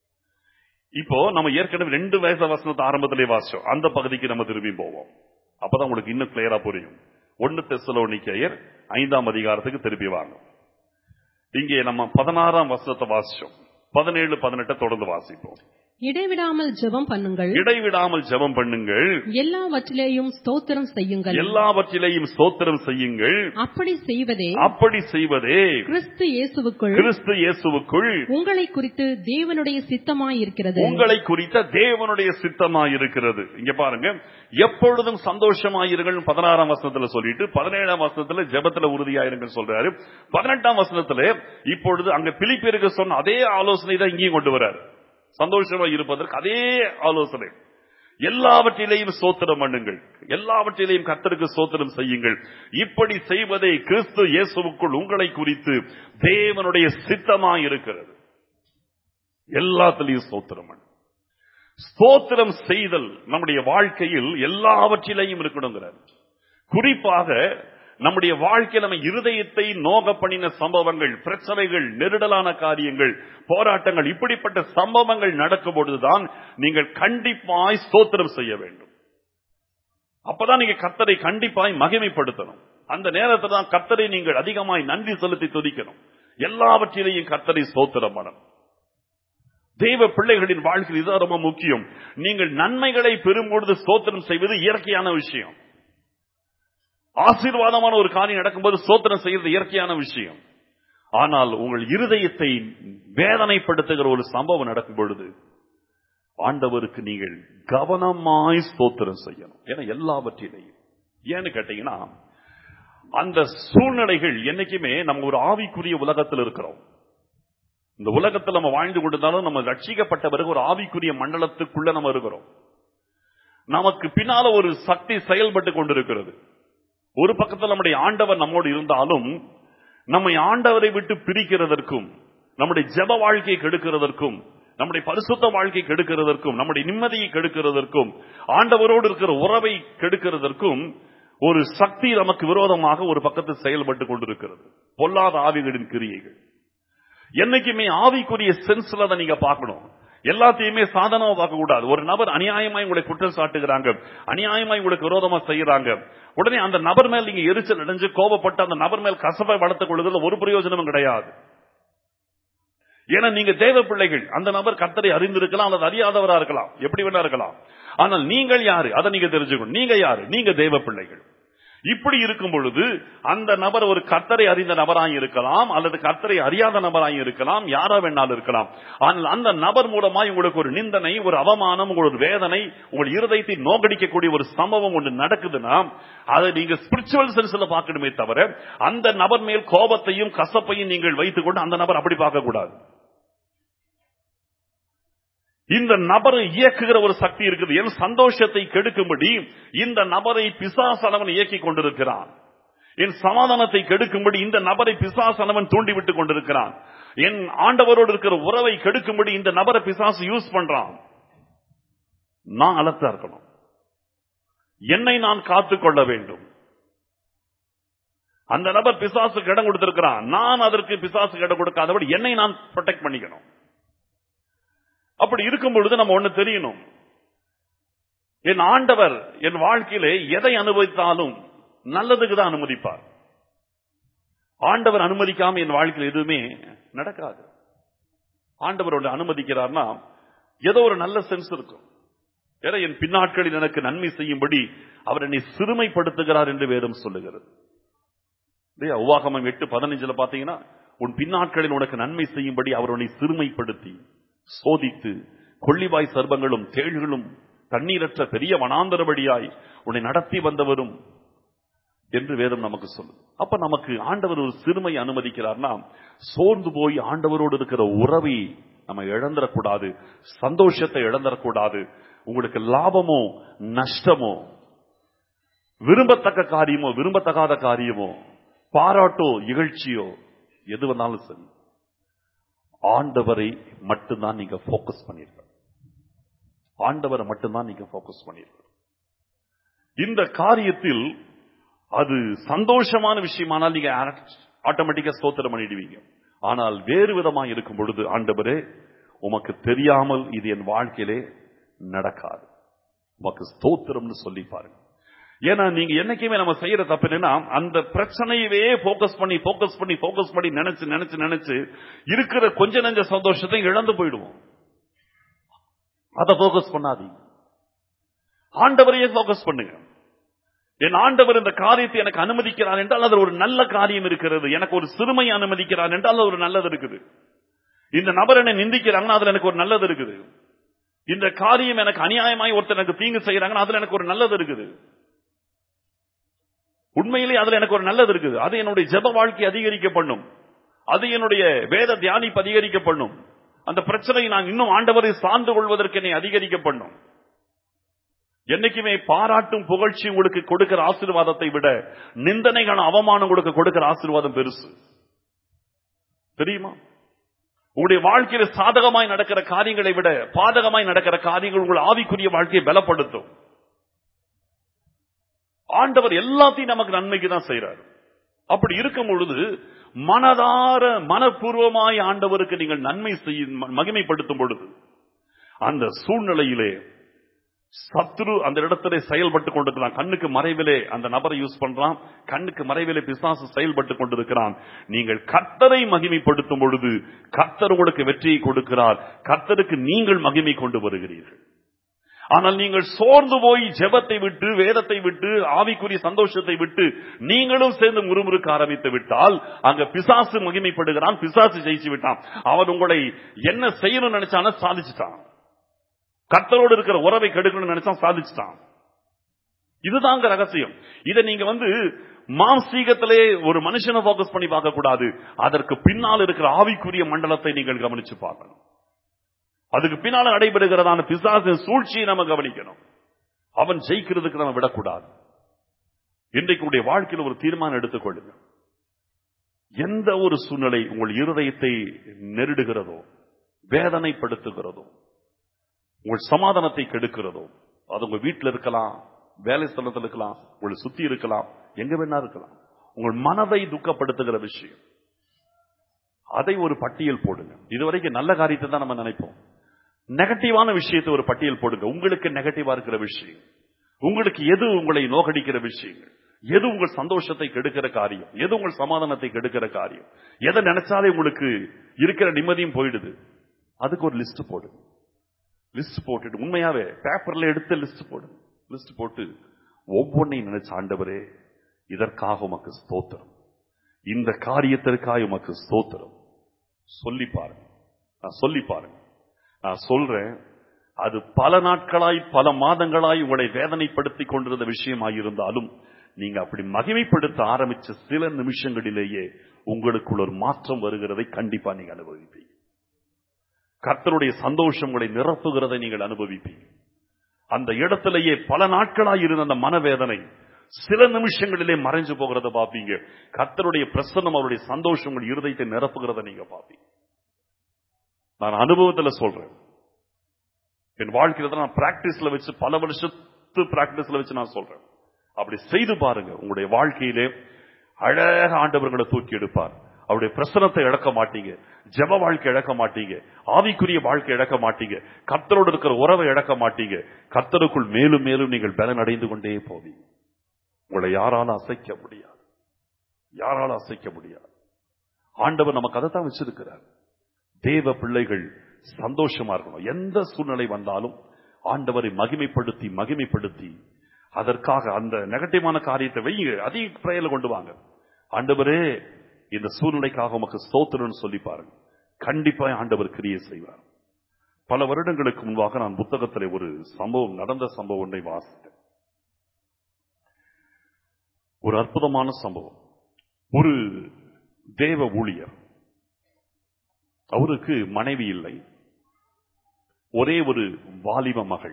இப்போ நம்ம ஏற்கனவே 2 வசனத்தை ஆரம்பத்திலே வாசிச்சோம், அந்த பகுதிக்கு நம்ம திரும்பி போவோம். அப்பதான் உங்களுக்கு இன்னும் கிளியரா புரியும். 1 தெசலோனிக்கேயர் 5ஆம் அதிகாரத்துக்கு திருப்பி வாங்க. இங்கே நம்ம 16ஆம் வசனத்தை வாசிச்சோம், 17, 18 தொடர்ந்து வாசிப்போம். இடைவிடாமல் ஜெபம் பண்ணுங்கள், இடைவிடாமல் ஜெபம் பண்ணுங்கள், எல்லாவற்றிலேயும் ஸ்தோத்திரம் செய்யுங்கள், எல்லாவற்றிலேயும் ஸ்தோத்திரம் செய்யுங்கள். அப்படி செய்வதே கிறிஸ்து இயேசுவுக்குள் உங்களை குறித்து தேவனுடைய சித்தமாயிருக்கிறது. உங்களை குறித்த தேவனுடைய சித்தமாயிருக்கிறது. இங்க பாருங்க, எப்பொழுதும் சந்தோஷமாயிருங்கள் 16ஆம் வசனத்துல சொல்லிட்டு 17ஆம் வசனத்துல ஜெபத்துல உறுதியாயிருங்கள் சொல்றாரு. 18ஆம் வசனத்துல இப்பொழுது அங்க பிலிப்பியருக்கு சொன்ன அதே ஆலோசனை தான் இங்கேயும் கொண்டு வராரு. சந்தோஷமா இருப்பதற்கு அதே ஆலோசனை. எல்லாவற்றிலேயும் ஸ்தோத்திரம் பண்ணுங்கள், எல்லாவற்றிலேயும் கர்த்தருக்கு ஸ்தோத்திரம் செய்யுங்கள். இப்படி செய்வதே கிறிஸ்து இயேசுவுக்குள் உங்களை குறித்து தேவனுடைய சித்தமாய் இருக்கிறது. எல்லாத்திலையும் ஸ்தோத்திரம் பண்ணு. ஸ்தோத்திரம் செய்தல் நம்முடைய வாழ்க்கையில் எல்லாவற்றிலேயும் இருக்கணுங்கிறார். குறிப்பாக நம்முடைய வாழ்க்கையில் நம்ம இருதயத்தை நோக பண்ணின சம்பவங்கள், பிரச்சனைகள், நெருடலான காரியங்கள், போராட்டங்கள், இப்படிப்பட்ட சம்பவங்கள் நடக்கும் பொழுதுதான் நீங்கள் கண்டிப்பாய் ஸ்தோத்திரம் செய்ய வேண்டும். அப்பதான் நீங்க கர்த்தரை கண்டிப்பாய் மகிமைப்படுத்தணும். அந்த நேரத்தில் தான் கர்த்தரை நீங்கள் அதிகமாய் நன்றி செலுத்தி துதிக்கணும். எல்லாவற்றிலேயும் கர்த்தரை ஸ்தோத்திரம் பண்ணணும். தேவ பிள்ளைகளின் வாழ்க்கையில் இதுதான் ரொம்ப முக்கியம். நீங்கள் நன்மைகளை பெறும்பொழுது ஸ்தோத்திரம் செய்வது இயற்கையான விஷயம். ஆசீர்வாதமான ஒரு காரியம் நடக்கும்போது ஸ்தோத்திரம் செய்வது இயற்கையான விஷயம். ஆனால் உங்கள் இருதயத்தை வேதனைப்படுத்துகிற ஒரு சம்பவம் நடக்கும் பொழுது ஆண்டவருக்கு நீங்கள் கவனமாய் ஸ்தோத்திரம் செய்யணும். ஏன்னா எல்லாவற்றிலையும் ஏன்னு கேட்டீங்கன்னா, அந்த சூழ்நிலைகள் என்னைக்குமே நம்ம ஒரு ஆவிக்குரிய உலகத்தில் இருக்கிறோம். இந்த உலகத்தில் நம்ம வாழ்ந்து கொண்டிருந்தாலும் நம்ம ரட்சிக்கப்பட்ட பிறகு ஒரு ஆவிக்குரிய மண்டலத்துக்குள்ள நம்ம இருக்கிறோம். நமக்கு பின்னால ஒரு சக்தி செயல்பட்டு கொண்டிருக்கிறது. ஒரு பக்கத்தில் நம்முடைய ஆண்டவர் நம்மோடு இருந்தாலும் நம்மை ஆண்டவரை விட்டு பிரிக்கிறதற்கும் நம்முடைய ஜெப வாழ்க்கையை கெடுக்கிறதற்கும், நம்முடைய பரிசுத்த வாழ்க்கை கெடுக்கிறதற்கும், நம்முடைய நிம்மதியை கெடுக்கிறதற்கும், ஆண்டவரோடு இருக்கிற உறவை கெடுக்கிறதற்கும் ஒரு சக்தி நமக்கு விரோதமாக ஒரு பக்கத்தில் செயல்பட்டு கொண்டிருக்கிறது. பொல்லாத ஆவிகளின் கிரியைகள். என்னைக்குமே ஆவிக்குரிய சென்ஸ்ல அதை நீங்க பார்க்கணும். எல்லாத்தையுமே சாதனமா பார்க்க கூடாது. ஒரு நபர் அநியாயமாய் உங்களை குற்றம் சாட்டுகிறாங்க, அநியாயமாய் உங்களுக்கு விரோதமா செய்யறாங்க, உடனே அந்த நபர் மேல் நீங்க எரிச்சல் அடைஞ்சு கோபப்பட்டு அந்த நபர் மேல் கசப்பை வளர்த்துக் கொள்வதில் ஒரு பிரயோஜனமும் கிடையாது. ஏன்னா நீங்க தேவ பிள்ளைகள். அந்த நபர் கர்த்தரை அறிந்திருக்கலாம் அல்லது அறியாதவரா இருக்கலாம், எப்படி வேணா இருக்கலாம். ஆனால் நீங்கள் யாரு அதை நீங்க தெரிஞ்சுக்கணும். நீங்க யாரு? நீங்க தேவ பிள்ளைகள். இப்படி இருக்கும் பொழுது அந்த நபர் ஒரு கர்த்தரை அறிந்த நபராய் இருக்கலாம் அல்லது கர்த்தரை அறியாத நபராய் இருக்கலாம், யாரா வேணாலும் இருக்கலாம். ஆனால் அந்த நபர் மூலமாய் உங்களுக்கு ஒரு நிந்தனை, ஒரு அவமானம், ஒரு வேதனை, உங்கள் இருதயத்தை நோக்கடிக்கக்கூடிய ஒரு சம்பவம் ஒன்று நடக்குதுன்னா அதை நீங்க ஸ்பிரிச்சுவல் சென்ஸ்ல பார்க்கணுமே தவிர அந்த நபர் மேல் கோபத்தையும் கசப்பையும் நீங்கள் வைத்துக் கொண்டு அந்த நபர் அப்படி பார்க்க கூடாது. இந்த நபரை இயக்குகிற ஒரு சக்தி இருக்குது. என் சந்தோஷத்தை கெடுக்கும்படி இந்த நபரை பிசாசானவன் இயக்கிக் கொண்டிருக்கிறான். என் சமாதானத்தை கெடுக்கும்படி இந்த நபரை பிசாசானவன் தூண்டிவிட்டுக் கொண்டிருக்கிறான். என் ஆண்டவரோடு இருக்கிற உறவை கெடுக்கும்படி இந்த நபரை பிசாசு யூஸ் பண்றான். நான் அலர்ட்டா இருக்கணும். என்னை நான் காத்துக்கொள்ள வேண்டும். அந்த நபர் பிசாசுக்கு இடம் கொடுத்திருக்கிறான், நான் அதற்கு பிசாசுக்கு இடம் கொடுக்காதபடி என்னை நான் ப்ரொடெக்ட் பண்ணிக்கணும். அப்படி இருக்கும் பொழுது நம்ம ஒண்ணு தெரியணும், என் ஆண்டவர் என் வாழ்க்கையிலே எதை அனுமதித்தாலும் நல்லதுக்கு தான் அனுமதிப்பார். ஆண்டவர் அனுமதிக்காம என் வாழ்க்கையில் எதுவுமே நடக்காது. ஆண்டவர் அனுமதிக்கிறார்னா ஏதோ ஒரு நல்ல சென்ஸ் இருக்கும். ஏன்னா என் பின்னாட்களில் எனக்கு நன்மை செய்யும்படி அவர் என்னை சிறுமைப்படுத்துகிறார் என்று வேதம் சொல்லுகிறது. உவாகமம் 8:15 பாத்தீங்கன்னா, உன் பின்னாட்களில் உனக்கு நன்மை செய்யும்படி அவர் உன்னை சிறுமைப்படுத்தி சோதித்து கொள்ளிவாய் சர்பங்களும் தேள்களும் தண்ணீரற்ற பெரிய வனாந்தரபடியாய் உன்னை நடத்தி வந்தவரும் என்று வேதம் நமக்கு சொல்லுது. அப்ப நமக்கு ஆண்டவர் ஒரு சிறுமை அனுமதிக்கிறார்னா சோர்ந்து போய் ஆண்டவரோடு இருக்கிற உறவை நம்ம இழந்துடக்கூடாது, சந்தோஷத்தை இழந்துடக்கூடாது. உங்களுக்கு லாபமோ நஷ்டமோ, விரும்பத்தக்க காரியமோ விரும்பத்தகாத காரியமோ, பாராட்டோ இகழ்ச்சியோ எது வந்தாலும் சரி, ஆண்டவரை மட்டும்தான் நீங்க போக்கஸ் பண்ணிருக்க. ஆண்டவரை மட்டும்தான் நீங்க போக்கஸ் பண்ணிருக்க. இந்த காரியத்தில் அது சந்தோஷமான விஷயமானால் நீங்க ஆட்டோமேட்டிக்கா ஸ்தோத்திரம் பண்ணிடுவீங்க. ஆனால் வேறு விதமாக இருக்கும் பொழுது, ஆண்டவரே உமக்கு தெரியாமல் இது என் வாழ்க்கையிலே நடக்காது, உமக்கு ஸ்தோத்திரம்னு சொல்லி பாருங்க. ஏன்னா நீங்க என்னைக்குமே நம்ம செய்யற தப்பு என்னன்னா, அந்த பிரச்சனையவே போக்கஸ் பண்ணி நினைச்சு இருக்கிற கொஞ்ச நெஞ்ச சந்தோஷத்தை இழந்து போயிடுவோம். அதை போக்கஸ் பண்ணாதீங்க, ஆண்டவரையே போக்கஸ் பண்ணுங்க. என் ஆண்டவர் இந்த காரியத்தை எனக்கு அனுமதிக்கிறார் என்றால் அதில் ஒரு நல்ல காரியம் இருக்கிறது. எனக்கு ஒரு சிறுமை அனுமதிக்கிறார் என்றால் ஒரு நல்லது இருக்குது. இந்த நபர் என்னை நிந்திக்கிறாங்கன்னா அதுல எனக்கு ஒரு நல்லது இருக்குது. இந்த காரியம் எனக்கு அநியாயமாய் ஒருத்தர் எனக்கு தீங்கு செய்யறாங்கன்னா அதுல எனக்கு ஒரு நல்லது இருக்குது. உண்மையிலே அதுல எனக்கு ஒரு நல்லது இருக்குது. அது என்னுடைய ஜெப வாழ்க்கை அதிகரிக்க பண்ணும், அது என்னுடைய வேத தியானிப்பு அதிகரிக்க பண்ணும், அந்த பிரச்சனையை நான் இன்னும் ஆண்டவரை சார்ந்து கொள்வதற்கு என்னை அதிகரிக்க பண்ணும். என்னைக்குமே பாராட்டும் புகழ்ச்சி உங்களுக்கு கொடுக்கிற ஆசீர்வாதத்தை விட நிந்தனைகள் அவமானம் கொடுக்கிற ஆசீர்வாதம் பெருசு. தெரியுமா? உங்களுடைய வாழ்க்கையில சாதகமாய் நடக்கிற காரியங்களை விட பாதகமாய் நடக்கிற காரியங்கள் உங்கள் ஆவிக்குரிய வாழ்க்கையை பலப்படுத்தும். ஆண்டவர் எல்லாத்தையும் நமக்கு நன்மைக்கு தான் செய்யறாரு. அப்படி இருக்கும் பொழுது மனதார மனப்பூர்வமாய் ஆண்டவருக்கு நீங்கள் நன்மை செய்ய மகிமைப்படுத்தும் பொழுது அந்த சூழ்நிலையிலே சத்துரு அந்த இடத்திலே செயல்பட்டு கொண்டிருக்கிறான். கண்ணுக்கு மறைவிலே அந்த நபரை யூஸ் பண்றான், கண்ணுக்கு மறைவிலே பிசாசு செயல்பட்டு கொண்டிருக்கிறான். நீங்கள் கர்த்தரை மகிமைப்படுத்தும் பொழுது கர்த்தர் உங்களுக்கு வெற்றியை கொடுக்கிறார், கர்த்தருக்கு நீங்கள் மகிமை கொண்டு வருகிறீர்கள். ஆனால் நீங்கள் சோர்ந்து போய் ஜெபத்தை விட்டு வேதத்தை விட்டு ஆவிக்குரிய சந்தோஷத்தை விட்டு நீங்களும் சேர்ந்து முறுமுறுக்க ஆரம்பித்து விட்டால் அங்க பிசாசு மகிமைப்படுகிறான், பிசாசு ஜெயிச்சு விட்டான். அவன் உங்களை என்ன செய்யணும்னு நினைச்சான சாதிச்சுட்டான். கர்த்தரோடு இருக்கிற உறவை கெடுக்கணும்னு நினைச்சா சாதிச்சுட்டான். இதுதாங்க ரகசியம். இதை நீங்க மாம்சீகத்திலே ஒரு மனுஷனை போக்கஸ் பண்ணி பார்க்க கூடாது, அதற்கு பின்னால் இருக்கிற ஆவிக்குரிய மண்டலத்தை நீங்கள் கவனிச்சு பார்க்கணும். அதுக்கு பின்னால நடைபெறுகிறதான பிசாசின் சூழ்ச்சியை நம்ம கவனிக்கணும். அவன் ஜெயிக்கிறதுக்கு நம்ம விடக்கூடாது. இன்றைக்கு வாழ்க்கையில் ஒரு தீர்மானம் எடுத்துக்கொள்ளுங்க. எந்த ஒரு சூழ்நிலை உங்கள் இருதயத்தை நெருடுகிறதோ, வேதனைப்படுத்துகிறதோ, உங்கள் சமாதானத்தை கெடுக்கிறதோ, அது உங்க வீட்டில் இருக்கலாம், வேலை ஸ்தலத்தில் இருக்கலாம், உங்களை சுத்தி இருக்கலாம், எங்க வேணா இருக்கலாம், உங்கள் மனதை துக்கப்படுத்துகிற விஷயம், அதை ஒரு பட்டியல் போடுங்க. இதுவரைக்கும் நல்ல காரியத்தை தான் நம்ம நினைப்போம். நெகட்டிவான விஷயத்தை ஒரு பட்டியல் போடுங்க. உங்களுக்கு நெகட்டிவா இருக்கிற விஷயம், உங்களுக்கு எது உங்களை நோக்கடிக்கிற விஷயங்கள், எது உங்கள் சந்தோஷத்தை கெடுக்கிற காரியம், எது உங்கள் சமாதானத்தை கெடுக்கிற காரியம், எதை நினைச்சாலே உங்களுக்கு இருக்கிற நிம்மதியும் போயிடுது, அதுக்கு ஒரு லிஸ்ட் போடுங்க. லிஸ்ட் போட்டுட்டு உண்மையாவே பேப்பர்ல எடுத்து லிஸ்ட் போடுங்க. லிஸ்ட் போட்டு ஒவ்வொன்றையும் நினைச்ச, ஆண்டவரே இதற்காக உமக்கு ஸ்தோத்திரம், இந்த காரியத்திற்காக உமக்கு ஸ்தோத்திரம் சொல்லி பாருங்க. நான் சொல்றேன், அது பல நாட்களாய் பல மாதங்களாய் உங்களை வேதனைப்படுத்தி கொண்டிருந்த விஷயமாயிருந்தாலும் நீங்க அப்படி மகிமைப்படுத்த ஆரம்பிச்ச சில நிமிஷங்களிலேயே உங்களுக்குள்ள ஒரு மாற்றம் வருகிறதை கண்டிப்பா நீங்க அனுபவிப்பீங்க. கர்த்தருடைய சந்தோஷம் உங்களை நிரப்புகிறதை நீங்கள் அனுபவிப்பீங்க. அந்த இடத்திலேயே பல நாட்களாய் இருந்த அந்த மனவேதனை சில நிமிஷங்களிலே மறைஞ்சு போகிறத பாப்பீங்க. கர்த்தருடைய பிரசன்னம், அவருடைய சந்தோஷம் உங்கள் இருதயத்தை நிரப்புகிறத நீங்க பாப்பீங்க. நான் அனுபவத்துல சொல்றேன். என் வாழ்க்கையில நான் பிராக்டிஸ்ல வச்சு, பல வருஷத்து பிராக்டிஸ்ல வச்சு நான் சொல்றேன். அப்படி செய்து பாருங்க. உங்களுடைய வாழ்க்கையிலே அழகாக ஆண்டவர்களை தூக்கி எடுப்பார். அவருடைய பிரசனத்தை இழக்க மாட்டீங்க, ஜெப வாழ்க்கை இழக்க மாட்டீங்க, ஆவிக்குரிய வாழ்க்கை இழக்க மாட்டீங்க, கர்த்தரோடு இருக்கிற உறவை இழக்க மாட்டீங்க. கர்த்தருக்குள் மேலும் மேலும் நீங்கள் பலன் அடைந்து கொண்டே போவீங்க. உங்களை யாராலும் அசைக்க முடியாது, யாராலும் அசைக்க முடியாது. ஆண்டவர் நமக்கு அதை தான் வச்சிருக்கிறார். தேவ பிள்ளைகள் சந்தோஷமா இருக்கணும். எந்த சூழ்நிலை வந்தாலும் ஆண்டவரை மகிமைப்படுத்தி அதற்காக அந்த நெகட்டிவான காரியத்தை வைங்க, அதிக பிரேயர்ல கொண்டு வாங்க. ஆண்டவரே இந்த சூழ்நிலைக்காக உமக்கு ஸ்தோத்திரம்னு சொல்லி பாருங்க. கண்டிப்பா ஆண்டவர் கிரியை செய்வார். பல வருடங்களுக்கு முன்பாக நான் புத்தகத்திலே ஒரு சம்பவம், நடந்த சம்பவம் ஒன்றை வாசித்தேன். ஒரு அற்புதமான சம்பவம். ஒரு தேவ ஊழியர், அவருக்கு மனைவி இல்லை, ஒரே ஒரு வாலிப மகள்.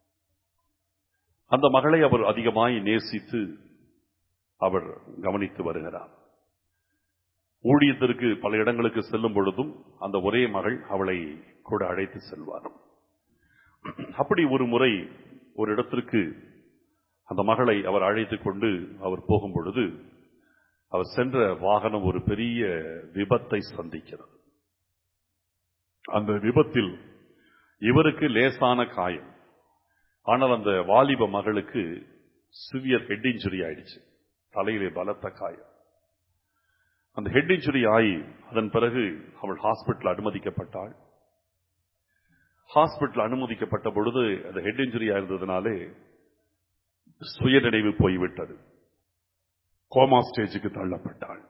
அந்த மகளை அவர் அதிகமாய் நேசித்து அவர் கவனித்து வருகிறார். ஊழியத்திற்கு பல இடங்களுக்கு செல்லும் பொழுதும் அந்த ஒரே மகள் அவளை கூட அழைத்து செல்வார். அப்படி ஒரு முறை ஒரு இடத்திற்கு அந்த மகளை அவர் அழைத்துக் கொண்டு அவர் போகும் பொழுது அவர் சென்ற வாகனம் ஒரு பெரிய விபத்தை சந்திக்கிறது. அந்த விபத்தில் இவருக்கு லேசான காயம், ஆனால் அந்த வாலிப மகளுக்கு சிவியர் ஹெட் இன்ஜுரி ஆயிடுச்சு. தலையிலே பலத்த காயம். அந்த ஹெட் இன்ஜுரி ஆகி அதன் பிறகு அவள் ஹாஸ்பிட்டல் அனுமதிக்கப்பட்டாள். ஹாஸ்பிட்டல் அனுமதிக்கப்பட்ட பொழுது அந்த ஹெட் இன்ஜுரி ஆயிருந்ததுனாலே சுயநினைவு போய்விட்டது. கோமா ஸ்டேஜுக்கு தள்ளப்பட்டாள்.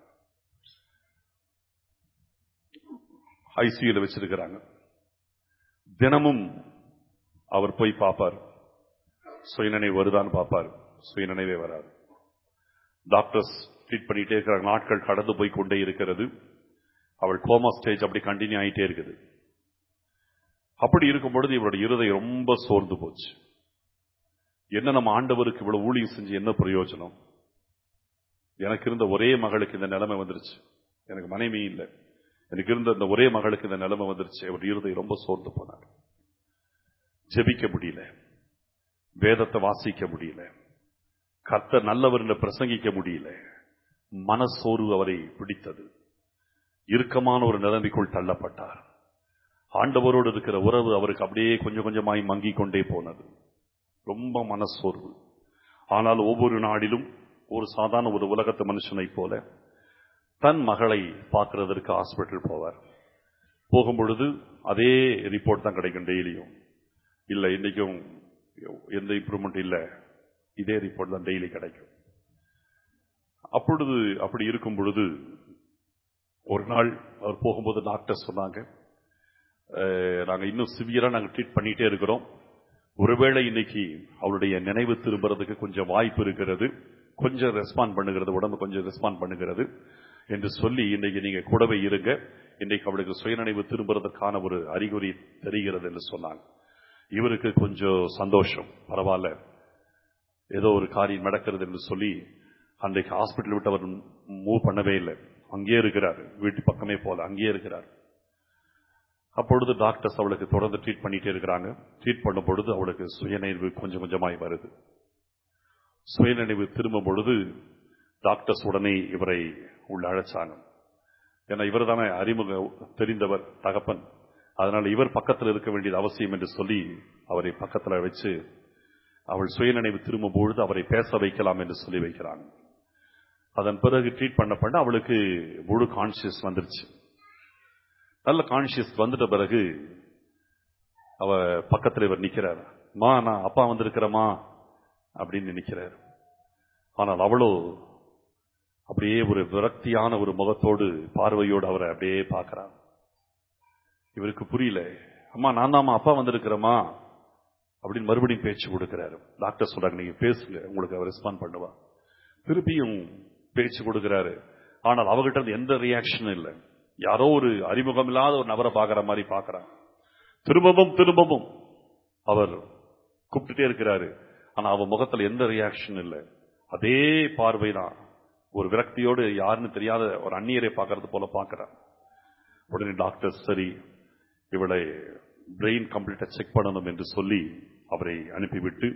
ஐசியூல வச்சிருக்கிறாங்க. தினமும் அவர் போய் பார்ப்பார், சுயநினைவு வருதான்னு பார்ப்பார், சுயநினைவே வராது. டாக்டர்ஸ் ட்ரீட் பண்ணிட்டே இருக்கிறாங்க. நாட்கள் கடந்து போய் கொண்டே இருக்கிறது. அவள் கோமா ஸ்டேஜ் அப்படி கண்டினியூ ஆகிட்டே இருக்குது. அப்படி இருக்கும் பொழுது இவருடைய இருதயம் ரொம்ப சோர்ந்து போச்சு. என்ன, நம்ம ஆண்டவருக்கு இவ்வளவு ஊழியம் செஞ்சு என்ன பிரயோஜனம்? எனக்கு இருந்த ஒரே மகளுக்கு இந்த நிலைமை வந்துருச்சு, எனக்கு மனைவி இல்லை, எனக்கு இருந்த இந்த ஒரே மகளுக்கு இந்த நிலைமை வந்துருச்சு. அவருடைய இருதயம் ரொம்ப சோர்ந்து போனார். ஜெபிக்க முடியல, வேதத்தை வாசிக்க முடியல, கர்த்தர் நல்லவர் என்று பிரசங்கிக்க முடியல. மனசோர்வு அவரை பிடித்தது. இறுக்கமான ஒரு நிலைமைக்குள் தள்ளப்பட்டார். ஆண்டவரோடு இருக்கிற உறவு அவருக்கு அப்படியே கொஞ்சம் கொஞ்சமாய் மங்கிக் கொண்டே போனது. ரொம்ப மனசோர்வு. ஆனால் ஒவ்வொரு நாளிலும் ஒரு சாதாரண ஒரு உலகத்து மனுஷனை போல தன் மகளை பார்க்கிறதற்கு ஹாஸ்பிட்டல் போவார். போகும் பொழுது அதே ரிப்போர்ட் தான் கிடைக்கும். டெய்லியும் இல்லை, இன்னைக்கும் எந்த இம்ப்ரூவ்மெண்ட் இல்லை, இதே ரிப்போர்ட் தான் டெய்லி கிடைக்கும். அப்பொழுது அப்படி இருக்கும் பொழுது ஒரு நாள் அவர் போகும்போது டாக்டர் சொன்னாங்க, நாங்க இன்னும் சிவியரா நாங்க ட்ரீட் பண்ணிட்டே இருக்கிறோம், ஒருவேளை இன்னைக்கு அவருடைய நினைவு திரும்புறதுக்கு கொஞ்சம் வாய்ப்பு இருக்கிறது, கொஞ்சம் ரெஸ்பாண்ட் பண்ணுகிறது, உடம்பு கொஞ்சம் ரெஸ்பாண்ட் பண்ணுகிறது என்று சொல்லி இன்னைக்கு நீங்க கூடவே இருங்க, இன்னைக்கு அவளுக்கு சுயநினைவு திரும்புறதுக்கான ஒரு அறிகுறி தெரிகிறது என்று சொன்னாங்க. இவருக்கு கொஞ்சம் சந்தோஷம், பரவாயில்ல ஏதோ ஒரு காரியம் நடக்கிறது என்று சொல்லி அன்றைக்கு ஹாஸ்பிட்டல் விட்டு அவர் மூவ் பண்ணவே இல்லை. அங்கேயே இருக்கிறார், வீட்டு பக்கமே போல அங்கேயே இருக்கிறார். அப்பொழுது டாக்டர்ஸ் அவளுக்கு தொடர்ந்து ட்ரீட் பண்ணிட்டே இருக்கிறாங்க. ட்ரீட் பண்ணும் பொழுது அவளுக்கு சுயநினைவு கொஞ்சம் கொஞ்சமாய் வருது. சுயநினைவு திரும்பும் பொழுது டாக்டர்ஸ் உடனே இவரை உள்ள அழைச்சாங்க. ஏன்னா இவர் தானே அறிமுக தெரிந்தவர், தகப்பன். அதனால இவர் பக்கத்தில் இருக்க வேண்டியது அவசியம் என்று சொல்லி அவரை பக்கத்தில் வச்சு அவள் சுயநினைவு திரும்பும் பொழுது அவரை பேச வைக்கலாம் என்று சொல்லி வைக்கிறாங்க. அதன் பிறகு ட்ரீட் பண்ண அவளுக்கு முழு கான்சியஸ் வந்துருச்சு. நல்ல கான்சியஸ் வந்துட்ட பிறகு அவ பக்கத்தில் இவர் நிக்கிறார். மா, நான் அப்பா வந்திருக்கிறமா அப்படின்னு நினைக்கிறார். ஆனால் அவளோ அப்படியே ஒரு விரக்தியான ஒரு முகத்தோடு பார்வையோடு அவரை அப்படியே பார்க்கிறார். இவருக்கு புரியல. அம்மா, நான் தான்மா அப்பா வந்திருக்கிறமா அப்படின்னு மறுபடியும் பேச்சு கொடுக்கிறாரு. டாக்டர் சொல்றாங்க, நீங்க பேசுங்க, உங்களுக்கு அவர் ரெஸ்பாண்ட் பண்ணுவா. திருப்பியும் பேச்சு கொடுக்கிறாரு. ஆனால் அவகிட்ட இருந்து எந்த ரியாக்ஷனும் இல்லை. யாரோ ஒரு அறிமுகம் இல்லாத ஒரு நபரை பார்க்கிற மாதிரி பார்க்கிறார். திரும்பவும் அவர் கூப்பிட்டுட்டே இருக்கிறாரு. ஆனா அவ முகத்துல எந்த ரியாக்ஷன் இல்லை. அதே பார்வை தான். ஒரு விரக்தியோடு யாருன்னு தெரியாத ஒரு அந்நியரை பார்க்கறது போல பார்க்கிறார். உடனே டாக்டர் சரி, இவளை பிரெயின் கம்ப்ளீட்டா செக் பண்ணணும் என்று சொல்லி அவரை அனுப்பிவிட்டு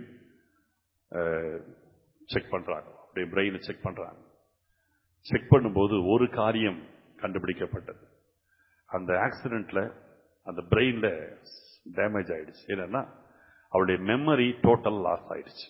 செக் பண்றாங்க. அப்படியே பிரெயினை செக் பண்றாங்க. செக் பண்ணும்போது ஒரு காரியம் கண்டுபிடிக்கப்பட்டது. அந்த ஆக்சிடென்ட்ல அந்த பிரெயின்ல டேமேஜ் ஆயிடுச்சு. என்னன்னா அவளுடைய மெமரி டோட்டல் லாஸ் ஆயிடுச்சு.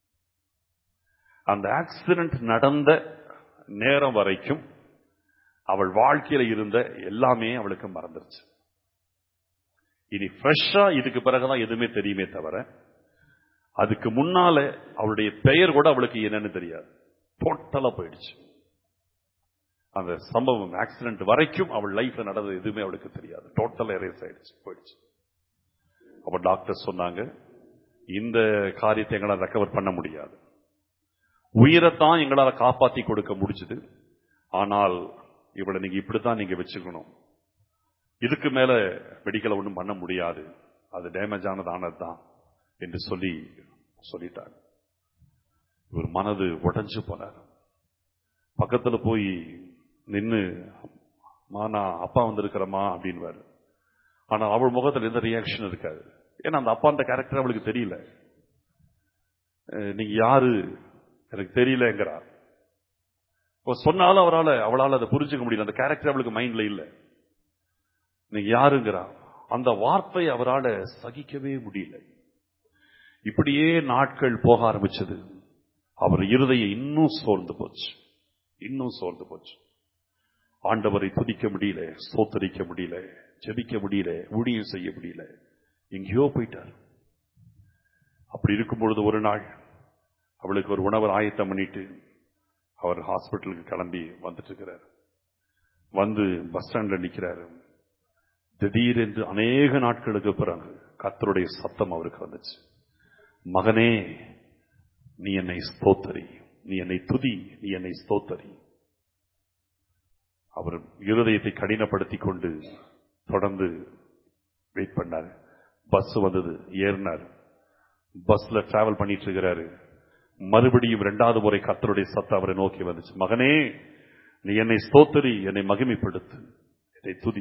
அந்த ஆக்சிடென்ட் நடந்த நேரம் வரைக்கும் அவள் வாழ்க்கையில இருந்த எல்லாமே அவளுக்கு மறந்துருச்சு. இனி ஃப்ரெஷ்ஷா இதுக்கு பிறகுதான் எதுவுமே தெரியுமே தவிர அதுக்கு முன்னால அவளுடைய பெயர் கூட அவளுக்கு என்னன்னு தெரியாது. டோட்டலா போயிடுச்சு. அந்த சம்பவம் ஆக்சிடென்ட் வரைக்கும் அவள் லைஃப்ல நடந்தது எதுவுமே அவளுக்கு தெரியாது. டோட்டல் எரேஸ் ஆயிடுச்சு, போயிடுச்சு. அப்ப டாக்டர் சொன்னாங்க, இந்த காரியத்தை எங்களால் ரெக்கவர் பண்ண முடியாது. உயிரைத்தான் எங்களால் காப்பாற்றி கொடுக்க முடிஞ்சது. ஆனால் இவளை நீங்க இப்படித்தான் நீங்க வச்சுக்கணும். இதுக்கு மேல மெடிக்கல் ஒன்றும் பண்ண முடியாது. அது டேமேஜ் ஆனதுதான் என்று சொல்லிட்டாங்க. இவர் மனது உடைஞ்சு போனார். பக்கத்துல போய் நின்னு, நான் அப்பா வந்திருக்கிறமா அப்படின்னு. ஆனா அவள் முகத்தில் எந்த ரியாக்ஷன் இருக்காது. ஏன்னா அந்த அப்பா அந்த கேரக்டர் அவளுக்கு தெரியல. நீங்க யாரு எனக்கு தெரியலங்கிறார். சொன்னாலும் அவளால் அதை புரிஞ்சுக்க முடியல. அந்த கேரக்டர் அவளுக்கு மைண்ட்ல இல்ல. நீங்க யாருங்கிறா. அந்த வார்த்தை அவரால் சகிக்கவே முடியல. இப்படியே நாட்கள் போக ஆரம்பிச்சது. அவர் இருதயம் இன்னும் சோர்ந்து போச்சு. ஆண்டவரை துதிக்க முடியல, ஸ்தோத்தரிக்க முடியல, ஜெபிக்க முடியல, ஊழியம் செய்ய முடியல. எங்கேயோ போயிட்டார். அப்படி இருக்கும் பொழுது ஒரு நாள் அவளுக்கு ஒரு உணவு ஆயத்தம் பண்ணிட்டு அவர் ஹாஸ்பிட்டலுக்கு கிளம்பி வந்துட்டு இருக்கிறார். வந்து பஸ் ஸ்டாண்ட்ல நிக்கிறாரு. திடீரென்று அநேக நாட்களுக்கு பிறகு கர்த்தருடைய சத்தம் அவருக்கு வந்துச்சு. மகனே, நீ என்னை ஸ்தோத்தரி, நீ என்னை துதி, நீ என்னை ஸ்தோத்தரி. அவர் இருதயத்தை கடினப்படுத்திக் கொண்டு தொடர்ந்து வெயிட் பண்ணார். பஸ் வந்தது, ஏறினார். பஸ்ல டிராவல் பண்ணிட்டு இருக்கிறாரு. மறுபடியும் 2வது முறை கர்த்தருடைய சத்தம் அவரை நோக்கி வந்துச்சு. மகனே, நீ என்னை ஸ்தோத்தரி, என்னை மகிமைப்படுத்து, என்னை துதி.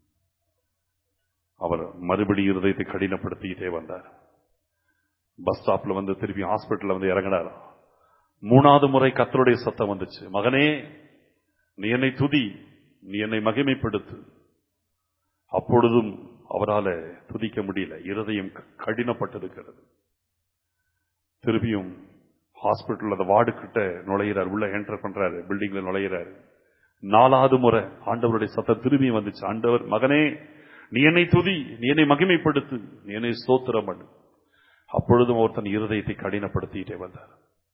அவர் மறுபடியும் இருதயத்தை கடினப்படுத்திக்கிட்டே வந்தார். பஸ் ஸ்டாப்ல வந்து திருப்பி ஹாஸ்பிட்டல்ல வந்து இறங்கினார். 3வது முறை கர்த்தருடைய சத்தம் வந்துச்சு. மகனே, நீ என்னை துதி, நீ என்னை மகிமைப்படுத்து. அப்பொழுதும் அவரால் துதிக்க முடியல. இருதயம் கடினப்பட்டிருக்கிறது. திருப்பியும் ஹாஸ்பிட்டல் அந்த வார்டு கிட்ட நுழையிறார். உள்ள என்டர் பண்றாரு. பில்டிங்ல நுழையிறாரு. 4வது முறை ஆண்டவருடைய சத்தம் திரும்பி வந்துச்சு. ஆண்டவர், மகனே, நீ என்னை துதி, நீ என்னை மகிமைப்படுத்து, நீ என்னை ஸ்தோத்திரம் பண்ணு. அப்பொழுதும் அவர் தன் இருதயத்தை கடினப்படுத்திட்டே வந்தார்.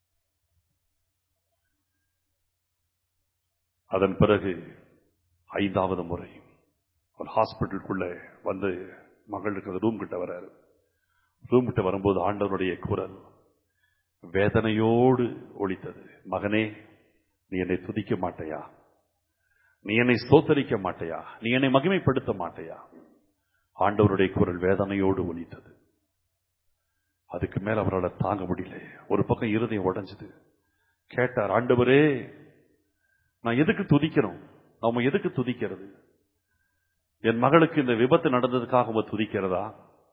அதன் பிறகு 5வது முறை ஒரு ஹாஸ்பிட்டலுக்குள்ள வந்து மகள் இருக்கிற ரூம் கிட்ட வர்றாரு. ரூம் கிட்ட வரும்போது ஆண்டவருடைய குரல் வேதனையோடு ஒலித்தது. மகனே, நீ என்னை துதிக்க மாட்டையா? நீ என்னை ஸ்தோத்தரிக்க மாட்டையா? நீ என்னை மகிமைப்படுத்த மாட்டையா? ஆண்டவருடைய குரல் வேதனையோடு ஒலித்தது. அதுக்கு மேல அவரால் தாங்க முடியல. ஒரு பக்கம் இருதயம் உடைஞ்சது. கேட்டார், ஆண்டவரே, நான் எதுக்கு துதிக்கணும்? நம்ம எதுக்கு துதிக்கிறது? என் மகளுக்கு இந்த விபத்து நடந்ததுக்காக நம்ம துதிக்கிறதா?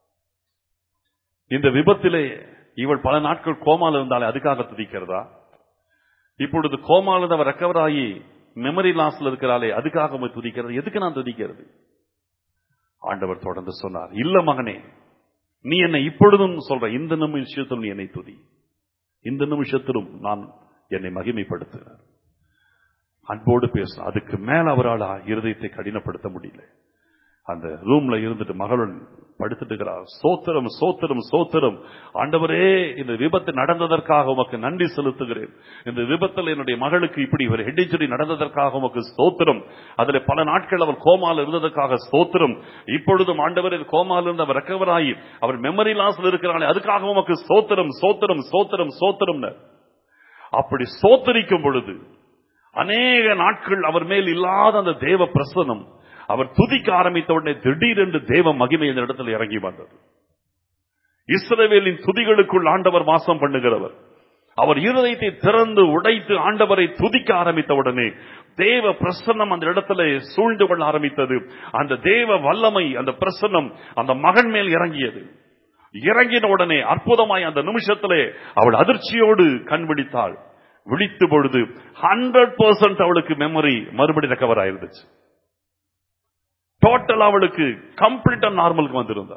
இந்த விபத்திலே இவள் பல நாட்கள் கோமால இருந்தாலே அதுக்காக துதிக்கிறதா? இப்பொழுது கோமால இருந்து அவர் ரெக்கவர் ஆகி மெமரி லாஸ்ல இருக்கிறாளே அதுக்காக நம்ம துதிக்கிறது? எதுக்கு நான் துதிக்கிறது? ஆண்டவர் தொடர்ந்து சொன்னார், இல்ல மகனே, நீ என்னை இப்பொழுதும் சொல்ற இந்த நிமிஷத்திலும் நீ என்னை துதி, இந்த நிமிஷத்திலும் நான் என்னை மகிமைப்படுத்துகிறேன். அன்போடு பேச அதுக்கு மேல அவரால் இருதயத்தை கடினப்படுத்த முடியல. அந்த ரூம்ல இருந்துட்டு மகளுடன் படுத்துட்டு இருக்கிறார். ஸ்தோத்திரம், ஸ்தோத்திரம், ஸ்தோத்திரம். ஆண்டவரே, இந்த விபத்து நடந்ததற்காக உமக்கு நன்றி செலுத்துகிறேன். இந்த விபத்தில் என்னுடைய மகளுக்கு இப்படி ஒரு ஹெட் இன்ஜுரி நடந்ததற்காக உமக்கு ஸ்தோத்திரம். அதுல பல நாட்கள் அவர் கோமால இருந்ததற்காக ஸ்தோத்திரம். இப்பொழுதும் ஆண்டவர் கோமால இருந்து அவர் ரெக்கவர் ஆகி அவர் மெமரி லாஸ்ல இருக்கிறாங்களே அதுக்காக உமக்கு ஸ்தோத்திரம், ஸ்தோத்திரம், ஸ்தோத்திரம், ஸ்தோத்திரம். அப்படி ஸ்தோத்தரிக்கும் பொழுது அநேக நாட்கள் அவர் மேல் இல்லாத அந்த தேவ பிரசன்னம் அவர் துதிக்க ஆரம்பித்த உடனே திடீரென்று தேவ மகிமை இந்த இடத்துல இறங்கி வந்தது. இஸ்ரவேலின் துதிகளுக்குள் ஆண்டவர் வாசம் பண்ணுகிறவர். அவர் இருதயத்தை திறந்து உடைத்து ஆண்டவரை துதிக்க ஆரம்பித்த உடனே தேவ பிரசன்னம் அந்த இடத்துல சூழ்ந்து கொள்ள ஆரம்பித்தது. அந்த தேவ வல்லமை, அந்த பிரசன்னம் அந்த மகன் மேல் இறங்கியது. இறங்கின உடனே அற்புதமாய் அந்த நிமிஷத்திலே அவள் அதிர்ச்சியோடு கண் விழித்தாள். விழித்த பொழுது 100% அவளுக்கு மெமரி மறுபடி ரெக்கவர் ஆயிருந்துச்சு. டோட்டல் அவளுக்கு கம்ப்ளீட்டா நார்மலுக்கு வந்திருந்தா.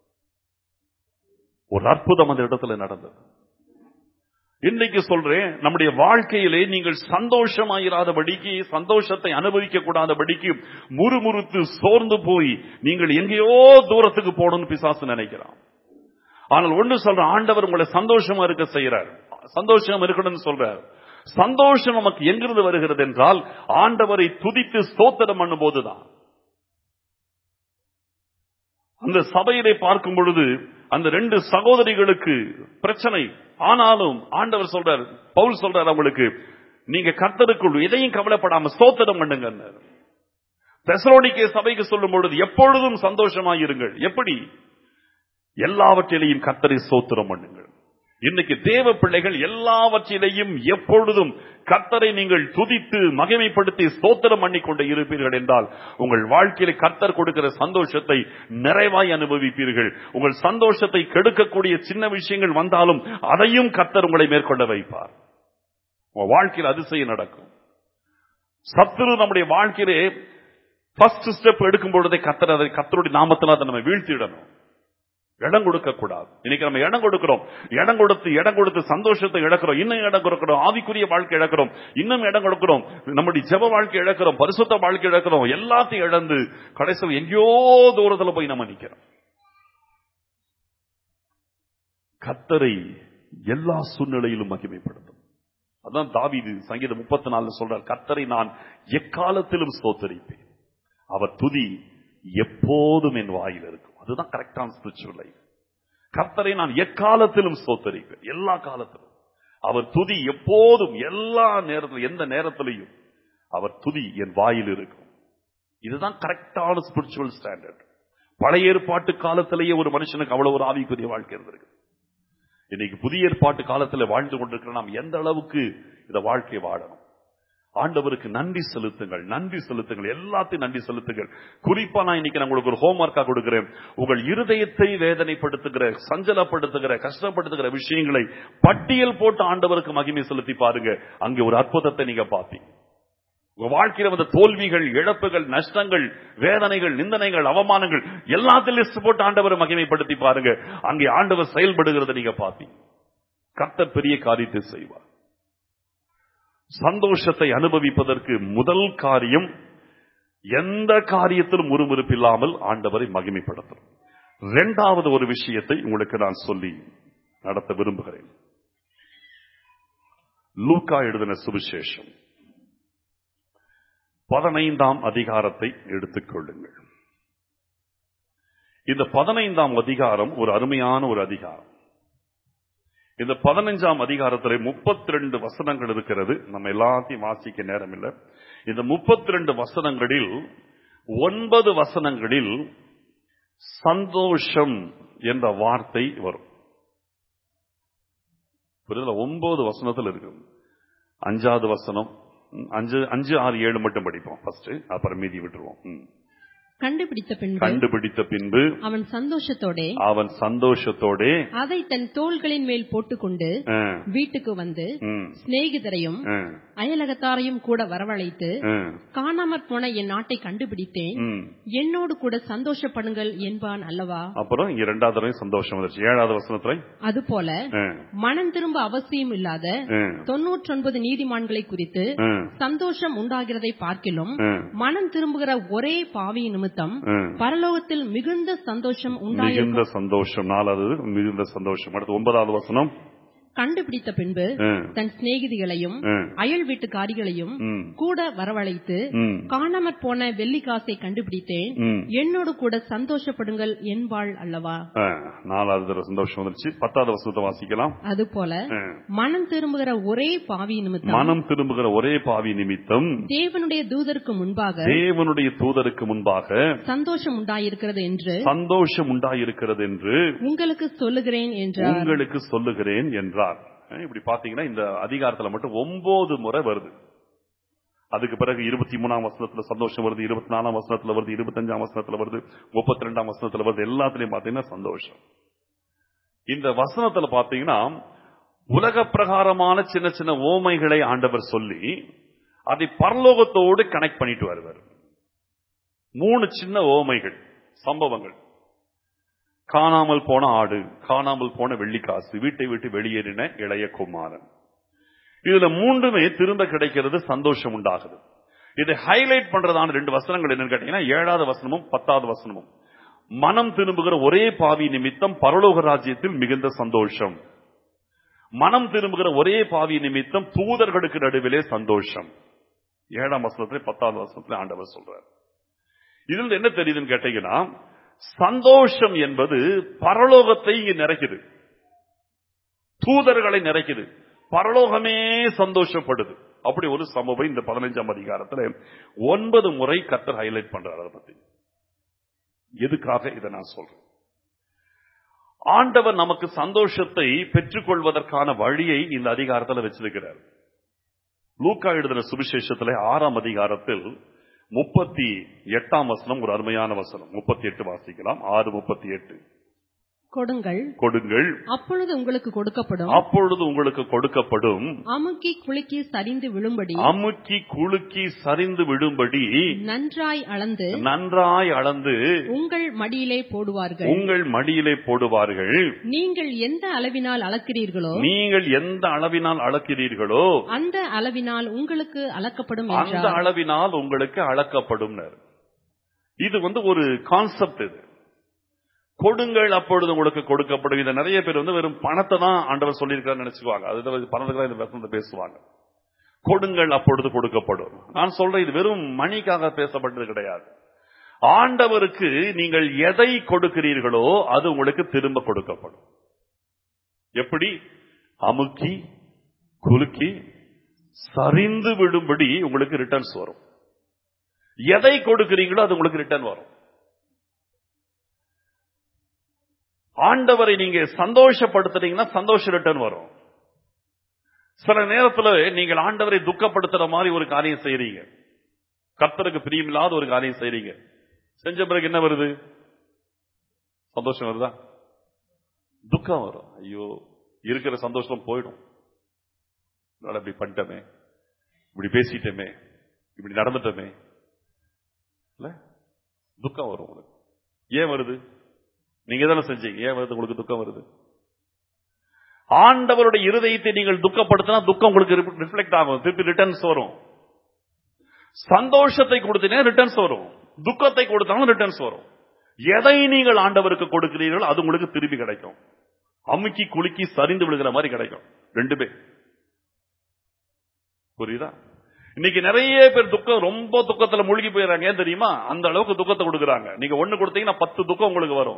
ஒரு அற்புதம் அந்த இடத்துல நடந்தது. இன்னைக்கு சொல்றேன், நம்முடைய வாழ்க்கையிலே நீங்கள் சந்தோஷமாயிராதபடிக்கு, சந்தோஷத்தை அனுபவிக்க கூடாதபடிக்கு முறுமுறுத்து சோர்ந்து போய் நீங்கள் எங்கேயோ தூரத்துக்கு போகணும்னு பிசாசு நினைக்கிறான். ஆனால் ஒன்று சொல்ற, ஆண்டவர் உங்களை சந்தோஷமா இருக்க செய்யறார், சந்தோஷம் இருக்கணும்னு சொல்றார். சந்தோஷம் நமக்கு எங்கிருந்து வருகிறது என்றால் ஆண்டவரை துதித்து ஸ்தோத்திரம் பண்ணும் போதுதான். அந்த சபையிலே பார்க்கும் பொழுது அந்த 2 சகோதரிகளுக்கு பிரச்சனை. ஆனாலும் ஆண்டவர் சொல்றார், பவுல் சொல்றார் அவங்களுக்கு, நீங்க கர்த்தருக்குள் எதையும் கவலைப்படாம ஸ்தோத்திரம் பண்ணுங்க. தெசலோனிக்கே சபைக்கு சொல்லும் பொழுது எப்பொழுதும் சந்தோஷமாயிருங்கள். எப்படி? எல்லாவற்றிலையும் கர்த்தரை ஸ்தோத்திரம் பண்ணுங்கள். இன்னைக்கு தேவ பிள்ளைகள் எல்லாவற்றிலையும் எப்பொழுதும் கர்த்தரை நீங்கள் துதித்து மகிமைப்படுத்தி ஸ்தோத்திரம் பண்ணிக்கொண்டு இருப்பீர்கள் என்றால் உங்கள் வாழ்க்கையில கர்த்தர் கொடுக்கிற சந்தோஷத்தை நிறைவாய் அனுபவிப்பீர்கள். உங்கள் சந்தோஷத்தை கெடுக்கக்கூடிய சின்ன விஷயங்கள் வந்தாலும் அதையும் கர்த்தர் உங்களை மேற்கொள்ள வைப்பார். உங்க வாழ்க்கையில் அதிசயம் நடக்கும். சத்துரு நம்முடைய வாழ்க்கையிலே ஃபர்ஸ்ட் ஸ்டெப் எடுக்கும் பொழுதே கர்த்தருடைய நாமத்தினால் அதை நம்ம வீழ்த்திடணும். இடம் கொடுக்க கூடாது. இன்னைக்கு நம்ம இடம் கொடுக்கிறோம். இடம் கொடுத்து சந்தோஷத்தை இழக்கிறோம். இன்னும் இடம் கொடுக்கிறோம். ஆவிக்குரிய வாழ்க்கை இழக்கிறோம். இன்னும் இடம் கொடுக்கிறோம். நம்முடைய ஜெப வாழ்க்கை இழக்கிறோம். பரிசுத்த வாழ்க்கை இழக்கிறோம். எல்லாத்தையும் இழந்து கடைசியில் எங்கேயோ தூரத்தில் போய் நம்ம நிக்கிறோம். கர்த்தரை எல்லா சூழ்நிலையிலும் மகிமைப்படுத்தும். அதான் தாவீது சங்கீதம் 34 சொல்றார், கர்த்தரை நான் எக்காலத்திலும் ஸ்தோத்தரிப்பேன், அவர் துதி எப்போதும் என் வாயில் இருக்கும். அதுதான் கரெக்டான ஸ்பிரிச்சுவல் லைஃப். கர்த்தரை நான் எக்காலத்திலும் ஸ்தோத்தரிப்பேன், எல்லா காலத்திலும் அவர் துதி எப்போதும், எல்லா நேரத்திலும், எந்த நேரத்திலையும் அவர் துதி என் வாயில் இருக்கும். இதுதான் கரெக்டான ஸ்பிரிச்சுவல் ஸ்டாண்டர்ட். பழைய ஏற்பாட்டு காலத்திலேயே ஒரு மனுஷனுக்கு அவ்வளவு ஒரு ஆவிக்குரிய வாழ்க்கை இருந்திருக்கு. இன்னைக்கு புதிய ஏற்பாட்டு காலத்தில் வாழ்ந்து கொண்டிருக்கிற நாம் எந்த அளவுக்கு இந்த வாழ்க்கையை வாழணும்? ஆண்டவருக்கு நன்றி செலுத்துங்கள், நன்றி செலுத்துங்கள், எல்லாத்தையும் நன்றி செலுத்துங்கள். குறிப்பா நான் இன்னைக்கு உங்களுக்கு ஒரு ஹோம்வொர்க்கா கொடுக்கிறேன். உங்கள் இருதயத்தை வேதனைப்படுத்துகிற, சஞ்சலப்படுத்துகிற, கஷ்டப்படுத்துகிற விஷயங்களை பட்டியல் போட்டு ஆண்டவருக்கு மகிமை செலுத்தி பாருங்க. அங்கே ஒரு அற்புதத்தை நீங்க பார்ப்பீங்க. உங்க வாழ்க்கையில வந்த தோல்விகள், இழப்புகள், நஷ்டங்கள், வேதனைகள், நிந்தனைகள், அவமானங்கள் எல்லாத்தையும் லிஸ்ட் போட்டு ஆண்டவரை மகிமைப்படுத்தி பாருங்க. அங்கே ஆண்டவர் செயல்படுகிறத நீங்க பார்ப்பீங்க. கர்த்தர் பெரிய காரியத்தை செய்வார். சந்தோஷத்தை அனுபவிப்பதற்கு முதல் காரியம், எந்த காரியத்திலும் முறுமுறுப்பு இல்லாமல் ஆண்டவரை மகிமைப்படுத்தும். 2வது ஒரு விஷயத்தை உங்களுக்கு நான் சொல்லி நடத்த விரும்புகிறேன். லூக்கா எழுதின சுவிசேஷம் 15ஆம் அதிகாரத்தை எடுத்துக் கொள்ளுங்கள். இந்த 15ஆம் அதிகாரம் ஒரு அருமையான ஒரு அதிகாரம். இந்த 15ஆம் அதிகாரத்தில் 32 வசனங்கள் இருக்கிறது. நம்ம எல்லாத்தையும் வாசிக்க நேரம் இல்லை. இந்த 32 வசனங்களில் 9 வசனங்களில் சந்தோஷம் என்ற வார்த்தை வரும். 9 வசனத்தில் இருக்கு. 5வது வசனம், 5, 6, 7 மட்டும் படிப்போம் ஃபர்ஸ்ட், அப்புறம் மீதி விட்டுருவோம். கண்டுபிடித்த பின்பு அவன் சந்தோஷத்தோடே அதை தன் தோள்களின் மேல் போட்டுக்கொண்டு வீட்டுக்கு வந்து சிநேகிதரையும் அயலகத்தாரையும் கூட வரவழைத்து, காணாமற் போன என் நாட்டை கண்டுபிடித்தேன், என்னோடு கூட சந்தோஷப்படுங்கள் என்பான் அல்லவா. அப்புறம் இங்க 2வது சந்தோஷம் வந்துருச்சு. 7வது வசனத்துல அதுபோல மனம் திரும்ப அவசியம் இல்லாத 99 நீதிமான்களை குறித்து சந்தோஷம் உண்டாகிறதை பார்க்கிலும் மனம் திரும்புகிற ஒரே பாவியின் நிமித்தம் பரலோகத்தில் மிகுந்த சந்தோஷம் உண்டாயிருக்கும். மிகுந்த சந்தோஷம். 4வது மிகுந்த சந்தோஷம். அடுத்து 9வது வசனம். கண்டுபிடித்த பின்பு தன் சிநேகிதிகளையும் அயல் வீட்டுக்காரிகளையும் கூட வரவழைத்து, காணாமற் போன வெள்ளிக்காசை கண்டுபிடித்தேன், என்னோடு கூட சந்தோஷப்படுங்கள் என்பாள் அல்லவா. 4வது சந்தோஷம் வந்துருச்சு. 10வது வசனத்தை வாசிக்கலாம். அதுபோல மனம் திரும்புகிற ஒரே பாவி நிமித்தம் தேவனுடைய தூதருக்கு முன்பாக சந்தோஷம் உண்டாயிருக்கிறது என்று உங்களுக்கு சொல்லுகிறேன் என்றார். இப்படி பாத்தீங்கன்னா இந்த அதிகாரத்துல மட்டும் 9 முறை வருது. அதுக்கு பிறகு 23ஆம் வசனத்துல சந்தோஷம் வருது, 24ஆம் வசனத்துல வருது, 25ஆம் வசனத்துல வருது, 32ஆம் வசனத்துல வருது. எல்லாத்துலயும் பாத்தீங்கன்னா சந்தோஷம். இந்த வசனத்துல பாத்தீங்கன்னா உலக பிரகாரமான சின்ன சின்ன ஓமைகளை ஆண்டவர் சொல்லி அதை பரலோகத்தோடு கனெக்ட் பண்ணிட்டு வருவார். 3 சின்ன ஓமைகள், சம்பவங்கள். காணாமல் போன ஆடு, காணாமல் போன வெள்ளிக்காசு, வீட்டை விட்டு வெளியேறின இளைய குமாரன். இதுல 3மே திரும்ப கிடைக்கிறது, சந்தோஷம் உண்டாகுது. இதை ஹைலைட் பண்றதான 2 வசனங்கள் என்னன்னு கேட்டீங்கன்னா 7வது வசனமும் 10வது வசனமும். மனம் திரும்புகிற ஒரே பாவி நிமித்தம் பரலோக ராஜ்யத்தில் மிகுந்த சந்தோஷம். மனம் திரும்புகிற ஒரே பாவி நிமித்தம் தூதர்களுக்கு நடுவிலே சந்தோஷம். 7ஆம் வசனத்துல 10வது வசனத்துல ஆண்டவர் சொல்றார். இதுல என்ன தெரியுதுன்னு கேட்டீங்கன்னா, சந்தோஷம் என்பது பரலோகத்தை இங்கு நிறைக்குது, தூதர்களை நிறைக்குது, பரலோகமே சந்தோஷப்படுது. அப்படி ஒரு சம்பவம் இந்த 15ஆம் அதிகாரத்துல 9 முறை கர்த்தர் ஹைலைட் பண்றார். அதை பத்தி எதுக்காக இதை நான் சொல்றேன்? ஆண்டவர் நமக்கு சந்தோஷத்தை பெற்றுக்கொள்வதற்கான வழியை இந்த அதிகாரத்தில் வச்சிருக்கிறார். லூக்கா எழுதின சுவிசேஷத்துல 6ஆம் அதிகாரத்தில் 38ஆம் வசனம் ஒரு அருமையான வசனம். 38 வாசிக்கலாம். 6:38. கொடுங்கள், அப்பொழுது உங்களுக்கு கொடுக்கப்படும், அமுக்கி குலுக்கி சரிந்து விழும்படி நன்றாய் அளந்து உங்கள் மடியிலே போடுவார்கள். நீங்கள் எந்த அளவினால் அளக்கிறீர்களோ அந்த அளவினால் உங்களுக்கு அளக்கப்படும். இது ஒரு கான்செப்ட். இது கொடுங்கள், அப்பொழுது உங்களுக்கு கொடுக்கப்படும். இதை நிறைய பேர் வெறும் பணத்தை தான் ஆண்டவர் சொல்லியிருக்காரு நினைச்சுக்குவாங்க. அது பணத்துக்கு இந்த வசனத்தை பேசுவாங்க. கொடுங்கள், அப்பொழுது கொடுக்கப்படும். நான் சொல்றேன், இது வெறும் மணிக்காக பேசப்பட்டது கிடையாது. ஆண்டவருக்கு நீங்கள் எதை கொடுக்கிறீர்களோ அது உங்களுக்கு திரும்ப கொடுக்கப்படும். எப்படி? அமுக்கி குலுக்கி சரிந்து விடும்படி உங்களுக்கு ரிட்டர்ன்ஸ் வரும். எதை கொடுக்கிறீங்களோ அது உங்களுக்கு ரிட்டர்ன் வரும். ஆண்டவரை நீங்க சந்தோஷப்படுத்துறீங்கன்னா சந்தோஷ ரிட்டர்ன் வரும். சில நேரத்தில் நீங்கள் ஆண்டவரை துக்கப்படுத்துற மாதிரி ஒரு காரியம் செய்றீங்க, கர்த்தருக்கு பிரியமில்லாத ஒரு காரியம் செய்றீங்க. செஞ்ச பிறகு என்ன வருது? சந்தோஷம் வருதா? துக்கம் வரும். ஐயோ, இருக்கிற சந்தோஷம் போயிடும். இப்படி பண்ணிட்டோமே, இப்படி பேசிட்டோமே, இப்படி நடந்துட்டோமே, துக்கம் வரும் உங்களுக்கு. ஏன் வருது? நீங்க தானே செஞ்சீங்க. ஏன் வருது உங்களுக்கு துக்கம் வருது? ஆண்டவருடைய இருதயத்தை நீங்கள் துக்கப்படுத்தினா துக்கம் உங்களுக்கு ரிஃப்ளெக்ட் ஆகும், திருப்பி ரிட்டர்ன்ஸ் வரும். சந்தோஷத்தை கொடுத்தீங்கன்னா ரிட்டர்ன்ஸ் வரும், துக்கத்தை கொடுத்தாலும் ரிட்டர்ன்ஸ் வரும். எதை நீங்கள் ஆண்டவருக்கு கொடுக்கிறீர்களோ அது உங்களுக்கு திருப்பி கிடைக்கும். அமுக்கி குலுக்கி சரிந்து விழுகிற மாதிரி கிடைக்கும். 2 புரியுதா? இன்னைக்கு நிறைய பேர் ரொம்ப துக்கத்துல மூழ்கி போயிடறாங்க. ஏன் தெரியுமா? அந்த அளவுக்கு துக்கத்தை கொடுக்கறாங்க. நீங்க 1 கொடுத்தீங்கன்னா 10 துக்கம் உங்களுக்கு வரும்.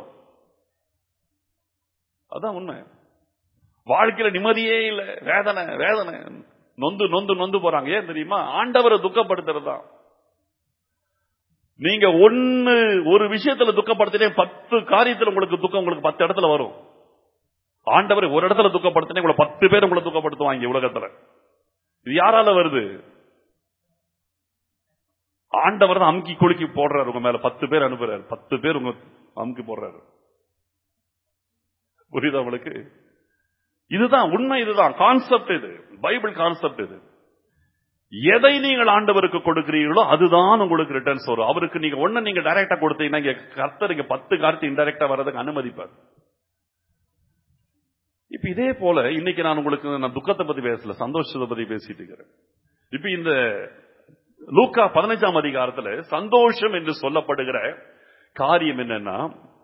அதான் உண்மை. வாழ்க்கையில நிம்மதியே இல்ல, வேதனை வேதனை, நொந்து நொந்து நொந்து போறாங்க. ஏன் தெரியுமா? ஆண்டவரை துக்கப்படுத்துறதுதான். நீங்க ஒரு விஷயத்துல துக்கப்படுத்தினே 10 காரியத்துல உங்களுக்கு துக்கம், உங்களுக்கு 10 இடத்துல வரும். ஆண்டவரை ஒரு இடத்துல துக்கப்படுத்தினே 10 பேர் உங்களை துக்கப்படுத்துவாங்க உலகத்துல. இது யாரால வருது? ஆண்டவர் தான் அமுக்கி குலுக்கி போடுறாரு உங்க மேல. 10 பேர் அனுப்புறாரு, 10 பேர் உங்க அமுக்கி போடுறாரு. புரியுதா உங்களுக்கு? இதுதான் உண்மை, இதுதான் கான்செப்ட், இது பைபிள் கான்செப்ட். இது எதை நீங்கள் ஆண்டவருக்கு கொடுக்கிறீர்களோ அதுதான் உங்களுக்கு ரிட்டர்ன்ஸ் வரும். அவருக்கு நீங்க ஒண்ணு நீங்க டைரக்டா கொடுத்தீங்கன்னா கர்த்தருக்கு 10 காரியத்தை இன்டைரக்டா வர்றதுக்கு அனுமதிப்பார். இப்ப இதே போல இன்னைக்கு நான் உங்களுக்கு துக்கத்தை பத்தி பேசல, சந்தோஷத்தை பத்தி பேசிட்டு இருக்கிறேன். இப்ப இந்த லூக்கா 15ஆம் அதிகாரத்துல சந்தோஷம் என்று சொல்லப்படுகிற காரியம் என்னன்னா,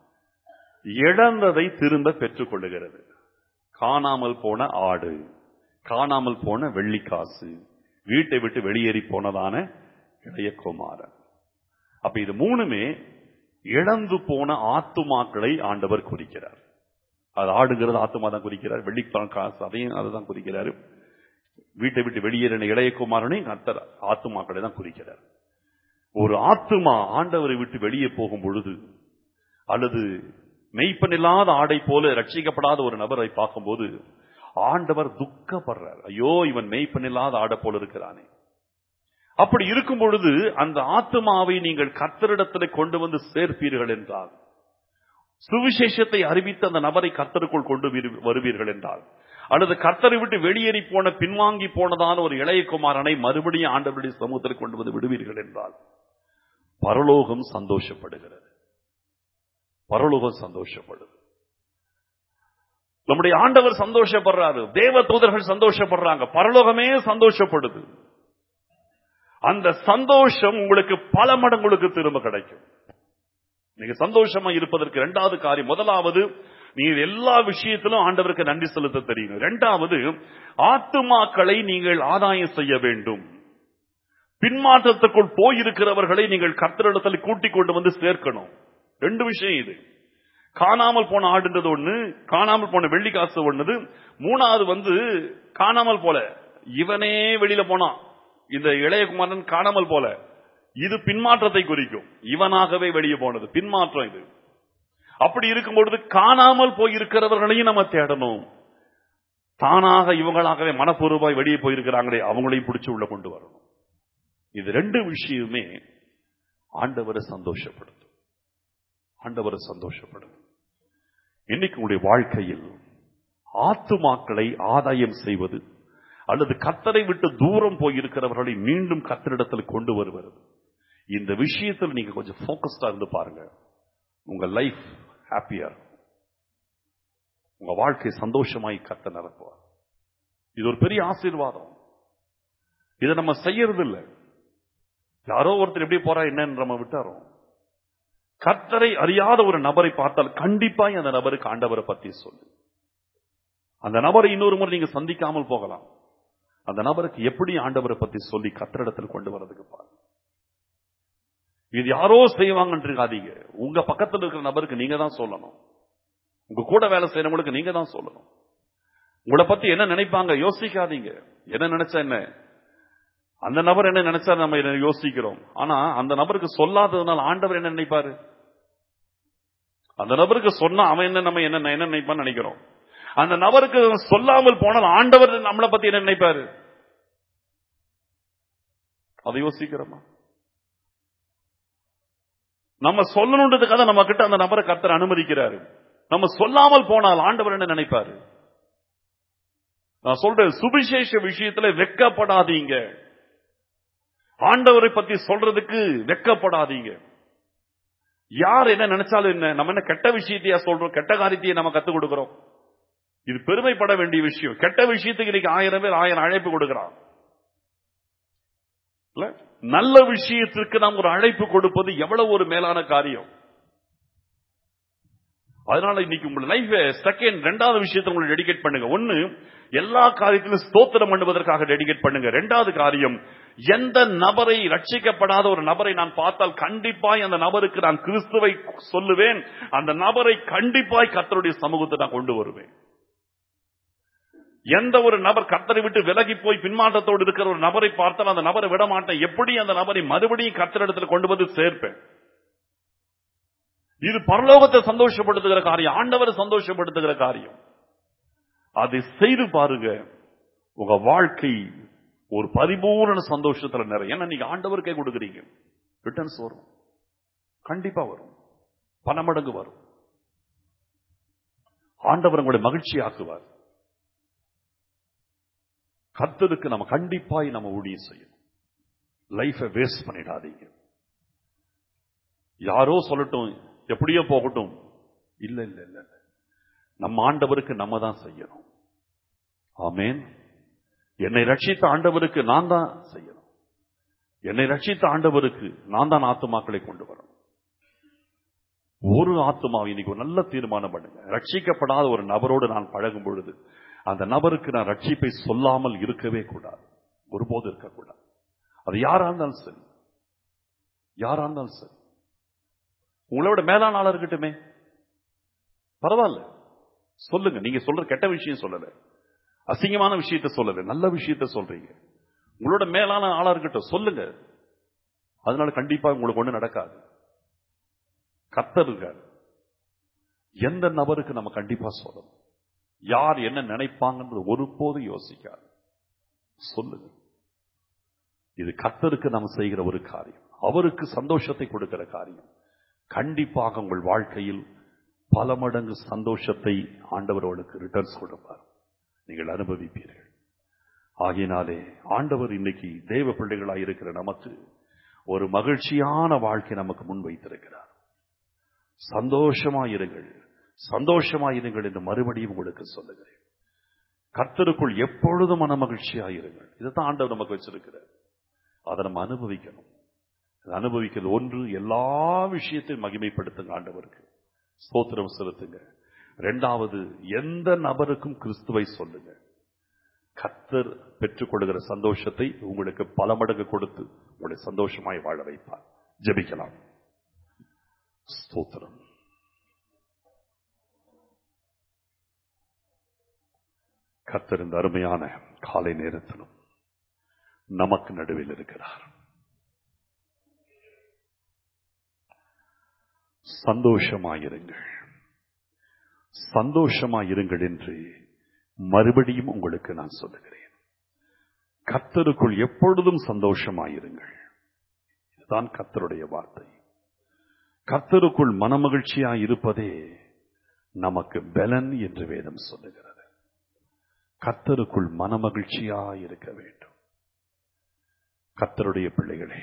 இழந்ததை திரும்ப பெற்றுக் கொள்ளுகிறது. காணாமல் போன ஆடு, காணாமல் போன வெள்ளிக்காசு, வீட்டை விட்டு வெளியேறி போனதான இளைய குமாரன். அப்ப இது மூணுமே இழந்து போன ஆத்துமாக்களை ஆண்டவர் குறிக்கிறார். அது ஆடுங்கிறது ஆத்துமா தான் குறிக்கிறார், வெள்ளிக்காசு அதையும் அதுதான் குறிக்கிறார், வீட்டை விட்டு வெளியேறின இளைய குமாரனை ஆத்துமாக்களை தான் குறிக்கிறார். ஒரு ஆத்துமா ஆண்டவரை விட்டு வெளியே போகும் பொழுது, அல்லது மெய்ப்பனில்லாத ஆடை போல ரட்சிக்கப்படாத ஒரு நபரை பார்க்கும்போது ஆண்டவர் துக்கப்படுறார். ஐயோ, இவன் மெய்ப்பனில்லாத ஆடை போல இருக்கிறானே. அப்படி இருக்கும் பொழுது அந்த ஆத்துமாவை நீங்கள் கர்த்தரிடத்தில் கொண்டு வந்து சேர்ப்பீர்கள் என்றால், சுவிசேஷத்தை அறிவித்து அந்த நபரை கர்த்தருக்குள் கொண்டு வருவீர்கள் என்றால், அல்லது கர்த்தரை விட்டு வெளியேறி போன பின்வாங்கி போனதான ஒரு இளைய குமாரனை மறுபடியும் ஆண்டவருடைய சமூகத்தில் கொண்டு வந்து விடுவீர்கள் என்றால், பரலோகம் சந்தோஷப்படுகிறது. பரலோகம் சந்தோஷப்படுது. நம்முடைய ஆண்டவர் சந்தோஷப்படுறாரு, தேவ தூதர்கள் சந்தோஷப்படுறாங்க, பரலோகமே சந்தோஷப்படுது. அந்த சந்தோஷம் உங்களுக்கு பல மடங்களுக்கு திரும்ப கிடைக்கும். நீங்க சந்தோஷமா இருப்பதற்கு இரண்டாவது காரியம், முதலாவது நீங்க எல்லா விஷயத்திலும் ஆண்டவருக்கு நன்றி செலுத்த தெரியும். இரண்டாவது, ஆத்துமாக்களை நீங்கள் ஆதாயம் செய்ய வேண்டும். பின்மாற்றத்துக்குள் போயிருக்கிறவர்களை நீங்கள் கர்த்தரிடத்தில் கூட்டிக் கொண்டு வந்து சேர்க்கணும். 2 விஷயம் இது. காணாமல் போன ஆடுன்றது ஒண்ணு, காணாமல் போன வெள்ளிக்காசு ஒண்ணு. மூணாவது காணாமல் போல, இவனே வெளியில போனான், இந்த இளையகுமாரன் காணாமல் போல, இது பின்மாற்றத்தை குறிக்கும். இவனாகவே வெளியே போனது பின்மாற்றம். இது அப்படி இருக்கும் பொழுது காணாமல் போயிருக்கிறவர்களையும் நம்ம தேடணும். தானாக இவங்களாகவே மனப்பூர்வமாய் வெளியே போயிருக்கிறாங்களே, அவங்களையும் பிடிச்சு உள்ள கொண்டு வரணும். இது 2 விஷயமே ஆண்டவரை சந்தோஷப்படுது. ஆண்டவரை சந்தோஷப்படுது. இன்னைக்கு உங்களுடைய வாழ்க்கையில் ஆத்துமாக்களை ஆதாயம் செய்வது, அல்லது கர்த்தரை விட்டு தூரம் போயிருக்கிறவர்களை மீண்டும் கர்த்தரிடத்தில் கொண்டு வருவது, இந்த விஷயத்தில் நீங்க கொஞ்சம் போக்கஸ்டா இருந்து பாருங்க. உங்க லைஃப் ஹாப்பியா, உங்க வாழ்க்கை சந்தோஷமாய் கர்த்தர் நிரப்புவார். இது ஒரு பெரிய ஆசீர்வாதம். இதை நம்ம செய்யறது இல்லை. யாரோ ஒருத்தர் எப்படி போறா என்னன்னு நம்ம விட்டாரோம். கர்த்தரை அறியாத ஒரு நபரை பார்த்தால் கண்டிப்பாய் அந்த நபருக்கு ஆண்டவரை பத்தி சொல்லு. அந்த நபரை இன்னொரு முறை நீங்க சந்திக்காமல் போகலாம். அந்த நபருக்கு எப்படி ஆண்டவரை பத்தி சொல்லி கர்த்தரிடத்தில் கொண்டு வரதுக்கு பாருங்க. இது யாரோ செய்வாங்கன்னு இருக்காதீங்க. உங்க பக்கத்தில் இருக்கிற நபருக்கு நீங்க தான் சொல்லணும். உங்க கூட வேலை செய்யறவங்களுக்கு நீங்க தான் சொல்லணும். உங்களை பத்தி என்ன நினைப்பாங்க யோசிக்காதீங்க. என்ன நினைச்சா என்ன, அந்த நபர் என்ன நினைச்சா நம்ம என்ன யோசிக்கிறோம். ஆனா அந்த நபருக்கு சொல்லாததுனால ஆண்டவர் என்ன நினைப்பாரு? அந்த நபருக்கு சொன்னா அவன் என்ன நம்ம என்ன நினைப்பான்னு நினைக்கிறோம். அந்த நபருக்கு சொல்லாமல் போனால் ஆண்டவர் நம்மளை பத்தி என்ன நினைப்பாரு? அதை யோசிக்கிறோமா? நம்ம சொல்லணுன்றதுக்காக நம்ம கிட்ட அந்த நபரை கர்த்தர் அனுமதிக்கிறாரு. நம்ம சொல்லாமல் போனால் ஆண்டவர் என்ன நினைப்பாரு? நான் சொல்றேன், சுவிசேஷ விஷயத்துல வெட்கப்படாதீங்க. ஆண்டவரை பத்தி சொல்றதுக்கு வெட்கப்படாதீங்க. யார் என்ன நினைச்சாலும் என்ன, நம்ம என்ன கெட்ட விஷயத்தையா சொல்றோம், கெட்ட காரியத்தையே நம்ம கத்துக் கொடுக்கிறோம். இது பெருமைப்பட வேண்டிய விஷயம். கெட்ட விஷயத்துக்கு இன்னைக்கு 1000 பேர் 1000 அழைப்பு கொடுக்கிறான். நல்ல விஷயத்திற்கு நாம் ஒரு அழைப்பு கொடுப்பது எவ்வளவு ஒரு மேலான காரியம். அதனால இன்னைக்கு உங்க லைஃப் இரண்டாவது விஷயத்தை உங்களுக்கு டெடிகேட் பண்ணுங்க. ஒன்னு, எல்லா காரியத்திலும் ஸ்தோத்திரம் பண்ணுவதற்காக டெடிகேட் பண்ணுங்க. இரண்டாவது காரியம், எந்த நபரை, ரட்சிக்கப்படாத ஒரு நபரை நான் பார்த்தால் கண்டிப்பாய் அந்த நபருக்கு நான் கிறிஸ்துவை சொல்லுவேன். அந்த நபரை கண்டிப்பாய் கர்த்தருடைய சமூகத்தை நான் கொண்டு வருவேன். எந்த ஒரு நபர் கர்த்தரை விட்டு விலகி போய் பின்மாற்றத்தோடு இருக்கிற ஒரு நபரை பார்த்தால் அந்த நபரை விட மாட்டேன். எப்படி அந்த நபரை மறுபடியும் கர்த்தரிடத்தில் கொண்டு வந்து சேர்ப்பேன். இது பரலோகத்தை சந்தோஷப்படுத்துகிற காரியம், ஆண்டவரை சந்தோஷப்படுத்துகிற காரியம். அதை செய்து பாருங்க, உங்க வாழ்க்கை ஒரு பரிபூரண சந்தோஷத்துல நிறைய. ஏன்னா நீங்க ஆண்டவருக்கே கொடுக்குறீங்க. ரிட்டர்ன்ஸ் வரும், கண்டிப்பா வரும், பல மடங்கு வரும். ஆண்டவர் உங்களை மகிழ்ச்சியாக்குவார். கர்த்தருக்கு நம்ம கண்டிப்பாய் நம்ம ஊழியம் செய்யணும். லைஃபை வேஸ்ட் பண்ணிடாதீங்க. யாரோ சொல்லட்டும், எப்படியோ போகட்டும், இல்ல இல்ல இல்ல, நம்ம ஆண்டவருக்கு நம்ம தான் செய்யணும். ஆமென். என்னை ரட்சித்த ஆண்டவருக்கு நான் தான் செய்யணும். என்னை ரட்சித்த ஆண்டவருக்கு நான் தான் ஆத்துமாக்களை கொண்டு வரணும். ஒரு ஆத்துமாவை இன்னைக்கு ஒரு நல்ல தீர்மானம் பண்ணுங்க. ரட்சிக்கப்படாத ஒரு நபரோடு நான் பழகும் பொழுது அந்த நபருக்கு நான் ரட்சிப்பை சொல்லாமல் இருக்கவே கூடாது, ஒருபோது இருக்கக்கூடாது. அது யாரா இருந்தாலும் சரி, யாரா இருந்தாலும் சரி. உங்களோட மேலான ஆளா இருக்கட்டுமே, பரவாயில்ல, சொல்லுங்க. நீங்க சொல்ற கெட்ட விஷயம் சொல்லல, அசிங்கமான விஷயத்த சொல்லல, நல்ல விஷயத்த சொல்றீங்க. உங்களோட மேலான ஆளா இருக்கட்டும், சொல்லுங்க. அதனால கண்டிப்பா உங்களுக்கு ஒண்ணு நடக்காது. கர்த்தர் இருக்காரு. எந்த நபருக்கு நம்ம கண்டிப்பா சொல்லணும். யார் என்ன நினைப்பாங்கன்றது ஒருபோதும் யோசிக்காது, சொல்லுங்க. இது கர்த்தருக்கு நம்ம செய்கிற ஒரு காரியம், அவருக்கு சந்தோஷத்தை கொடுக்கிற காரியம். கண்டிப்பாக உங்கள் வாழ்க்கையில் பல மடங்கு சந்தோஷத்தை ஆண்டவர்களுக்கு ரிட்டர்ன்ஸ் கொடுப்பார், நீங்கள் அனுபவிப்பீர்கள். ஆகையினாலே ஆண்டவர் இன்னைக்கு தேவ பிள்ளைகளாய் இருக்கிற நமக்கு ஒரு மகிழ்ச்சியான வாழ்க்கை நமக்கு முன் வைத்திருக்கிறார். சந்தோஷமாயிருங்கள், சந்தோஷமாயிருங்கள் என்று மறுபடியும் உங்களுக்கு சொல்லுகிறேன். கர்த்தருக்குள் எப்பொழுதும் மன மகிழ்ச்சியாயிருங்கள். இதைத்தான் ஆண்டவர் நமக்கு வச்சிருக்கிறார். அதை நம்ம அனுபவிக்கணும். அனுபவிக்கிறது ஒன்று, எல்லா விஷயத்தையும் மகிமைப்படுத்துங்க, ஆண்டவருக்கு ஸ்தோத்திரம் செலுத்துங்க. இரண்டாவது, எந்த நபருக்கும் கிறிஸ்துவை சொல்லுங்க. கர்த்தர் பெற்றுக் கொள்கிற சந்தோஷத்தை உங்களுக்கு பல மடங்கு கொடுத்து உங்களை சந்தோஷமாய் வாழ வைப்பார். ஜெபிக்கலாம். ஸ்தோத்திரம். கர்த்தர் இந்த அருமையான காலை நேரத்திலும் நமக்கு நடுவில் இருக்கிறார். சந்தோஷமாயிருங்கள், சந்தோஷமாயிருங்கள் என்று மறுபடியும் உங்களுக்கு நான் சொல்லுகிறேன். கர்த்தருக்குள் எப்பொழுதும் சந்தோஷமாயிருங்கள். இதுதான் கர்த்தருடைய வார்த்தை. கர்த்தருக்குள் மனமகிழ்ச்சியாய் இருப்பதே நமக்கு பலன் என்று வேதம் சொல்லுகிறது. கர்த்தருக்குள் மனமகிழ்ச்சியாய் இருக்க வேண்டும். கர்த்தருடைய பிள்ளைகளே,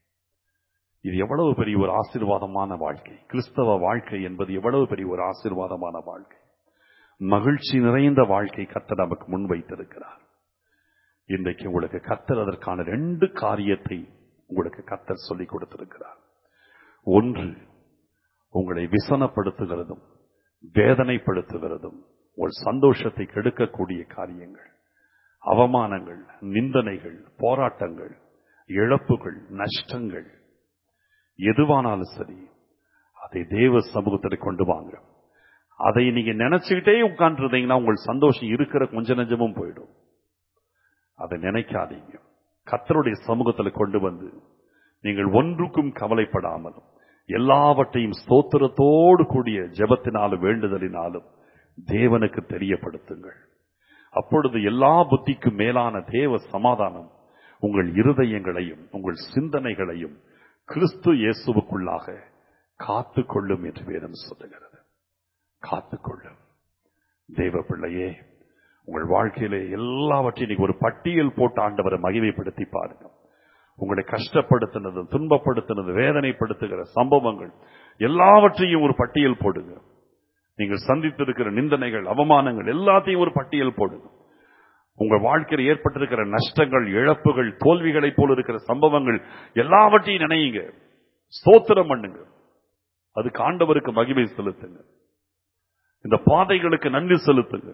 இது எவ்வளவு பெரிய ஒரு ஆசீர்வாதமான வாழ்க்கை. கிறிஸ்தவ வாழ்க்கை என்பது எவ்வளவு பெரிய ஒரு ஆசீர்வாதமான வாழ்க்கை, மகிழ்ச்சி நிறைந்த வாழ்க்கை கர்த்தர் நமக்கு முன் வைத்திருக்கிறார். இன்றைக்கு உங்களுக்கு கர்த்தர் அதற்கான 2 காரியத்தை உங்களுக்கு கர்த்தர் சொல்லிக் கொடுத்திருக்கிறார். ஒன்று, உங்களை விசனப்படுத்துகிறதும் வேதனைப்படுத்துகிறதும் ஒரு சந்தோஷத்தை கெடுக்கக்கூடிய காரியங்கள், அவமானங்கள், நிந்தனைகள், போராட்டங்கள், இழப்புகள், நஷ்டங்கள் எதுவானாலும் சரி, அதை தேவ சமூகத்தில் கொண்டு வாங்க. அதை நீங்க நினைச்சுக்கிட்டே உட்கார்ந்து இருந்தீங்கன்னா உங்கள் சந்தோஷம் இருக்கிற கொஞ்ச நெஞ்சமும் போயிடும். அதை நினைக்காதீங்க. கர்த்தருடைய சமூகத்தில் கொண்டு வந்து நீங்கள் ஒன்றுக்கும் கவலைப்படாமல் எல்லாவற்றையும் ஸ்தோத்திரத்தோடு கூடிய ஜெபத்தினாலும் வேண்டுதலினாலும் தேவனுக்கு தெரியப்படுத்துங்கள். அப்பொழுது எல்லா புத்திக்கும் மேலான தேவ சமாதானம் உங்கள் இருதயங்களையும் உங்கள் சிந்தனைகளையும் கிறிஸ்து இயேசுவுக்குள்ளாக காத்துக்கொள்ளும் என்று வேதம் சொல்லுகிறது. காத்துக்கொள்ளும். தேவ பிள்ளையே, உங்கள் வாழ்க்கையிலே எல்லாவற்றையும் இன்னைக்கு ஒரு பட்டியல் போட்டு ஆண்டவரை மகிமைப்படுத்தி பாருங்க. உங்களை கஷ்டப்படுத்தினது, துன்பப்படுத்தினது, வேதனைப்படுத்துகிற சம்பவங்கள் எல்லாவற்றையும் ஒரு பட்டியல் போடுங்க. நீங்கள் சந்தித்திருக்கிற நிந்தனைகள், அவமானங்கள் எல்லாத்தையும் ஒரு பட்டியல் போடுங்க. உங்கள் வாழ்க்கையில் ஏற்பட்டிருக்கிற நஷ்டங்கள், இழப்புகள், தோல்விகளை போல இருக்கிற சம்பவங்கள் எல்லாவற்றையும் நினையுங்க. ஸ்தோத்திரம் பண்ணுங்க. அதுக்கு ஆண்டவருக்கு மகிமை செலுத்துங்க. இந்த பாதைகளுக்கு நன்றி செலுத்துங்க.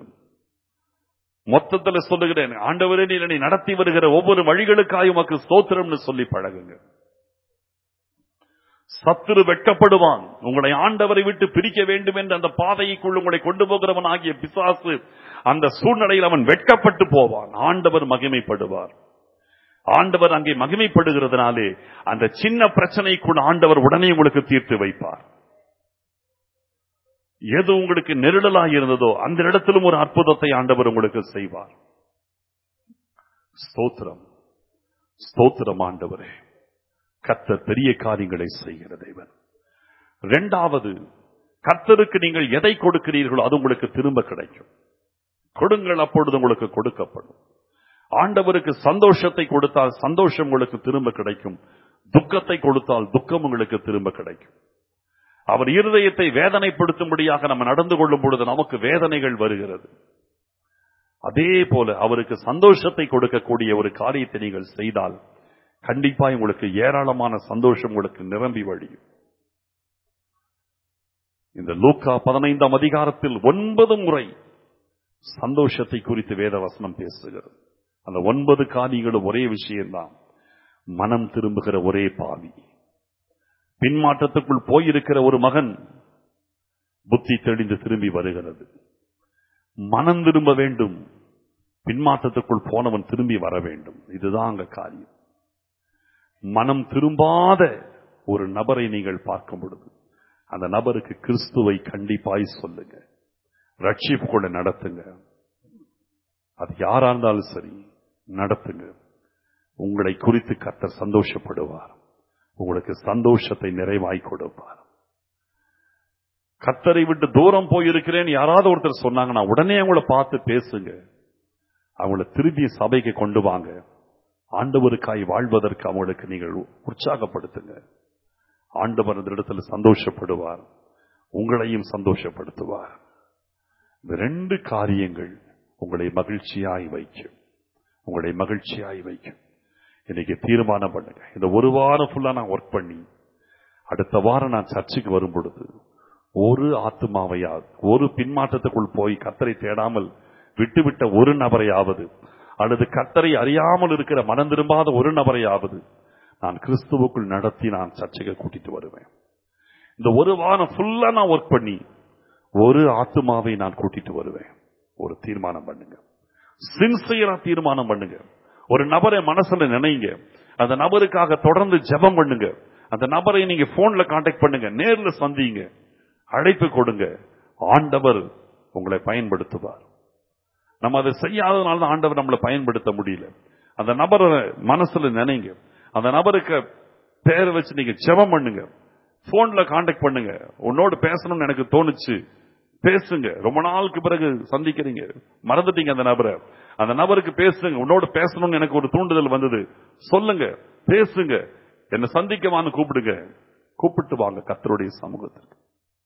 மொத்தத்தில் சொல்லுகிறேன், ஆண்டவரே நீர் என்னை நடத்தி வருகிற ஒவ்வொரு வழிகளுக்காக உமக்கு ஸ்தோத்திரம்னு சொல்லி பழகுங்க. சத்துரு வெட்கப்படுவான். உங்களை ஆண்டவரை விட்டு பிரிக்க வேண்டும் என்று அந்த பாதைக்குள் உங்களை கொண்டு போகிறவன் ஆகிய பிசாசு அந்த சூழ்நிலையில் அவன் வெட்கப்பட்டு போவான். ஆண்டவர் மகிமைப்படுவார். ஆண்டவர் அங்கே மகிமைப்படுகிறதுனாலே அந்த சின்ன பிரச்சனைக்குள் ஆண்டவர் உடனே உங்களுக்கு தீர்த்து வைப்பார். எது உங்களுக்கு நெருடலாக இருந்ததோ அந்த இடத்திலும் ஒரு அற்புதத்தை ஆண்டவர் உங்களுக்கு செய்வார். ஸ்தோத்திரம், ஸ்தோத்திரம் ஆண்டவரே. கர்த்தர் பெரிய காரியங்களை செய்கிற தேவன். இரண்டாவது, கர்த்தருக்கு நீங்கள் எதை கொடுக்கிறீர்களோ அது உங்களுக்கு திரும்ப கிடைக்கும். கொடுங்கள், அப்பொழுது உங்களுக்கு கொடுக்கப்படும். ஆண்டவருக்கு சந்தோஷத்தை கொடுத்தால் சந்தோஷம் உங்களுக்கு திரும்ப கிடைக்கும். துக்கத்தை கொடுத்தால் துக்கம் உங்களுக்கு திரும்ப கிடைக்கும். அவர் இருதயத்தை வேதனைப்படுத்தும்படியாக நம்ம நடந்து கொள்ளும் பொழுது நமக்கு வேதனைகள் வருகிறது. அதே போல அவருக்கு சந்தோஷத்தை கொடுக்கக்கூடிய ஒரு காரியத்தை நீங்கள் செய்தால் கண்டிப்பா உங்களுக்கு ஏராளமான சந்தோஷம் உங்களுக்கு நிரம்பி வழியும். இந்த லூக்கா 15ஆம் அதிகாரத்தில் 9 முறை சந்தோஷத்தை குறித்து வேத வசனம் பேசுகிறது. அந்த 9 காரியங்களும் ஒரே விஷயம்தான். மனம் திரும்புகிற ஒரே பாவி, பின்மாற்றத்துக்குள் போயிருக்கிற ஒரு மகன் புத்தி தெளிந்து திரும்பி வருகிறது. மனம் திரும்ப வேண்டும், பின்மாற்றத்துக்குள் போனவன் திரும்பி வர வேண்டும். இதுதான் அங்க காரியம். மனம் திரும்பாத ஒரு நபரை நீங்கள் பார்க்கும் பொழுது அந்த நபருக்கு கிறிஸ்துவை கண்டிப்பாய் சொல்லுங்க, ரட்சிப்புக்குள்ள நடத்துங்க. அது யாரா இருந்தாலும் சரி, நடத்துங்க. உங்களை குறித்து கர்த்தர் சந்தோஷப்படுவார். உங்களுக்கு சந்தோஷத்தை நிறைவாய் கொடுப்பார். கர்த்தரை விட்டு தூரம் போயிருக்கிறேன் யாராவது ஒருத்தர் சொன்னாங்கன்னா உடனே அவங்கள பார்த்து பேசுங்க. அவங்கள திருப்பி சபைக்கு கொண்டு வாங்க. ஆண்டவருக்காய் வாழ்வதற்கு அவங்களுக்கு நீங்கள் உற்சாகப்படுத்துங்க. ஆண்டவர் அந்த இடத்துல சந்தோஷப்படுவார், உங்களையும் சந்தோஷப்படுத்துவார். இந்த 2 காரியங்கள் உங்களை மகிழ்ச்சியாய் வைக்கும். உங்களை மகிழ்ச்சியாய் வைக்கும். இன்னைக்கு தீர்மானம் பண்ணுங்க. இந்த ஒரு வாரம் ஃபுல்லா நான் ஒர்க் பண்ணி அடுத்த வாரம் நான் சர்ச்சுக்கு வரும் பொழுது ஒரு ஆத்துமாவையாவது, ஒரு பின்மாற்றத்துக்குள் போய் கர்த்தரை தேடாமல் விட்டுவிட்ட ஒரு நபரையாவது, அல்லது கர்த்தரை அறியாமல் இருக்கிற மனம் திரும்பாத ஒரு நபரையாவது நான் கிறிஸ்துவுக்குள் நடத்தி நான் சர்ச்சைக்கு கூட்டிட்டு வருவேன். இந்த ஒரு வாரம் ஃபுல்லா நான் ஒர்க் பண்ணி ஒரு ஆத்துமாவை நான் கூட்டிட்டு வருவேன். ஒரு தீர்மானம் பண்ணுங்க. சின்சியரா தீர்மானம் பண்ணுங்க. ஒரு நபரை மனசுல நினைங்க. அந்த நபருக்காக தொடர்ந்து ஜெபம் பண்ணுங்க. அந்த நபரை நீங்க போன்ல கான்டாக்ட் பண்ணுங்க, நேர்ல சந்திங்க, அழைப்பு கொடுங்க. ஆண்டவர் உங்களை பயன்படுத்துவார். நம்ம அதை செய்யாதனால தான் ஆண்டவர் நம்மளை பயன்படுத்த முடியல. அந்த நபரை மனசுல நினைங்க. அந்த நபருக்கு பேரை வச்சு நீங்க ஜெபம் பண்ணுங்க. போன்ல கான்டாக்ட் பண்ணுங்க. உன்னோடு பேசணும்னு எனக்கு தோணுச்சு, பேசுங்க. ரொம்ப நாளுக்கு பிறகு சந்திக்கிறீங்க, மறந்துட்டீங்க அந்த நபரை, அந்த நபருக்கு பேசுங்க. உன்னோடு பேசணும்னு எனக்கு ஒரு தூண்டுதல் வந்தது, சொல்லுங்க, பேசுங்க. என்னை சந்திக்கவான்னு கூப்பிடுங்க. கூப்பிட்டு வாங்க கர்த்தருடைய சமூகத்திற்கு.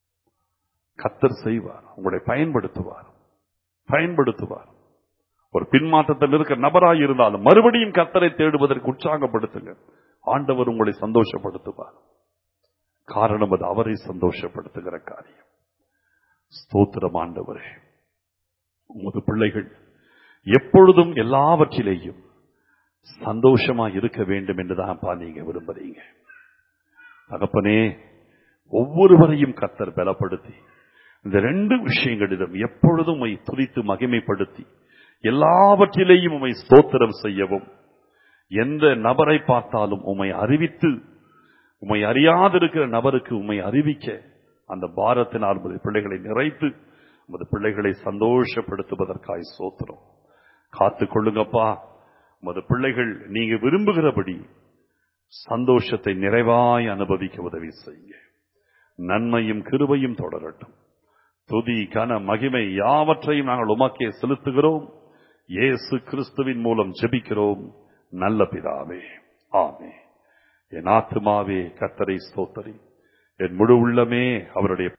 கர்த்தர் செய்வார், உங்களை பயன்படுத்துவார். பயன்படுத்துவார். ஒரு பின்மாற்றத்தில் இருக்கிற நபராய் இருந்தாலும் மறுபடியும் கர்த்தரை தேடுவதற்கு உற்சாகப்படுத்துங்க. ஆண்டவர் உங்களை சந்தோஷப்படுத்துவார். காரணம் அது அவரை சந்தோஷப்படுத்துகிற காரியம். ஸ்தோத்திரம் ஆண்டவரே. உமது பிள்ளைகள் எப்பொழுதும் எல்லாவற்றிலேயும் சந்தோஷமா இருக்க வேண்டும் என்றுதான் நீங்க விரும்புறீங்க. தகப்பனே, ஒவ்வொருவரையும் கர்த்தர் பலப்படுத்தி இந்த 2 விஷயங்களிலும் எப்பொழுதும் உம்மை துதித்து மகிமைப்படுத்தி எல்லாவற்றிலேயும் உம்மை ஸ்தோத்திரம் செய்யவும், எந்த நபரை பார்த்தாலும் உம்மை அறிவித்து, உம்மை அறியாதிருக்கிற நபருக்கு உம்மை அறிவிக்க அந்த பாரத்தினால் உமது பிள்ளைகளை நிறைத்து உமது பிள்ளைகளை சந்தோஷப்படுத்துவதற்காய் ஸ்தோத்திரம். காத்துக் கொள்ளுங்கப்பா. உமது பிள்ளைகள் நீங்க விரும்புகிறபடி சந்தோஷத்தை நிறைவாய் அனுபவிக்க உதவி செய்யுங்க. நன்மையும் கிருபையும் தொடரட்டும். துதி கன மகிமை யாவற்றையும் நாங்கள் உமக்கே செலுத்துகிறோம். இயேசு கிறிஸ்துவின் மூலம் ஜெபிக்கிறோம் நல்ல பிதாவே, ஆமென். என் ஆத்துமாவே கர்த்தரை ஸ்தோத்திரி, என் முழு உள்ளமே அவருடைய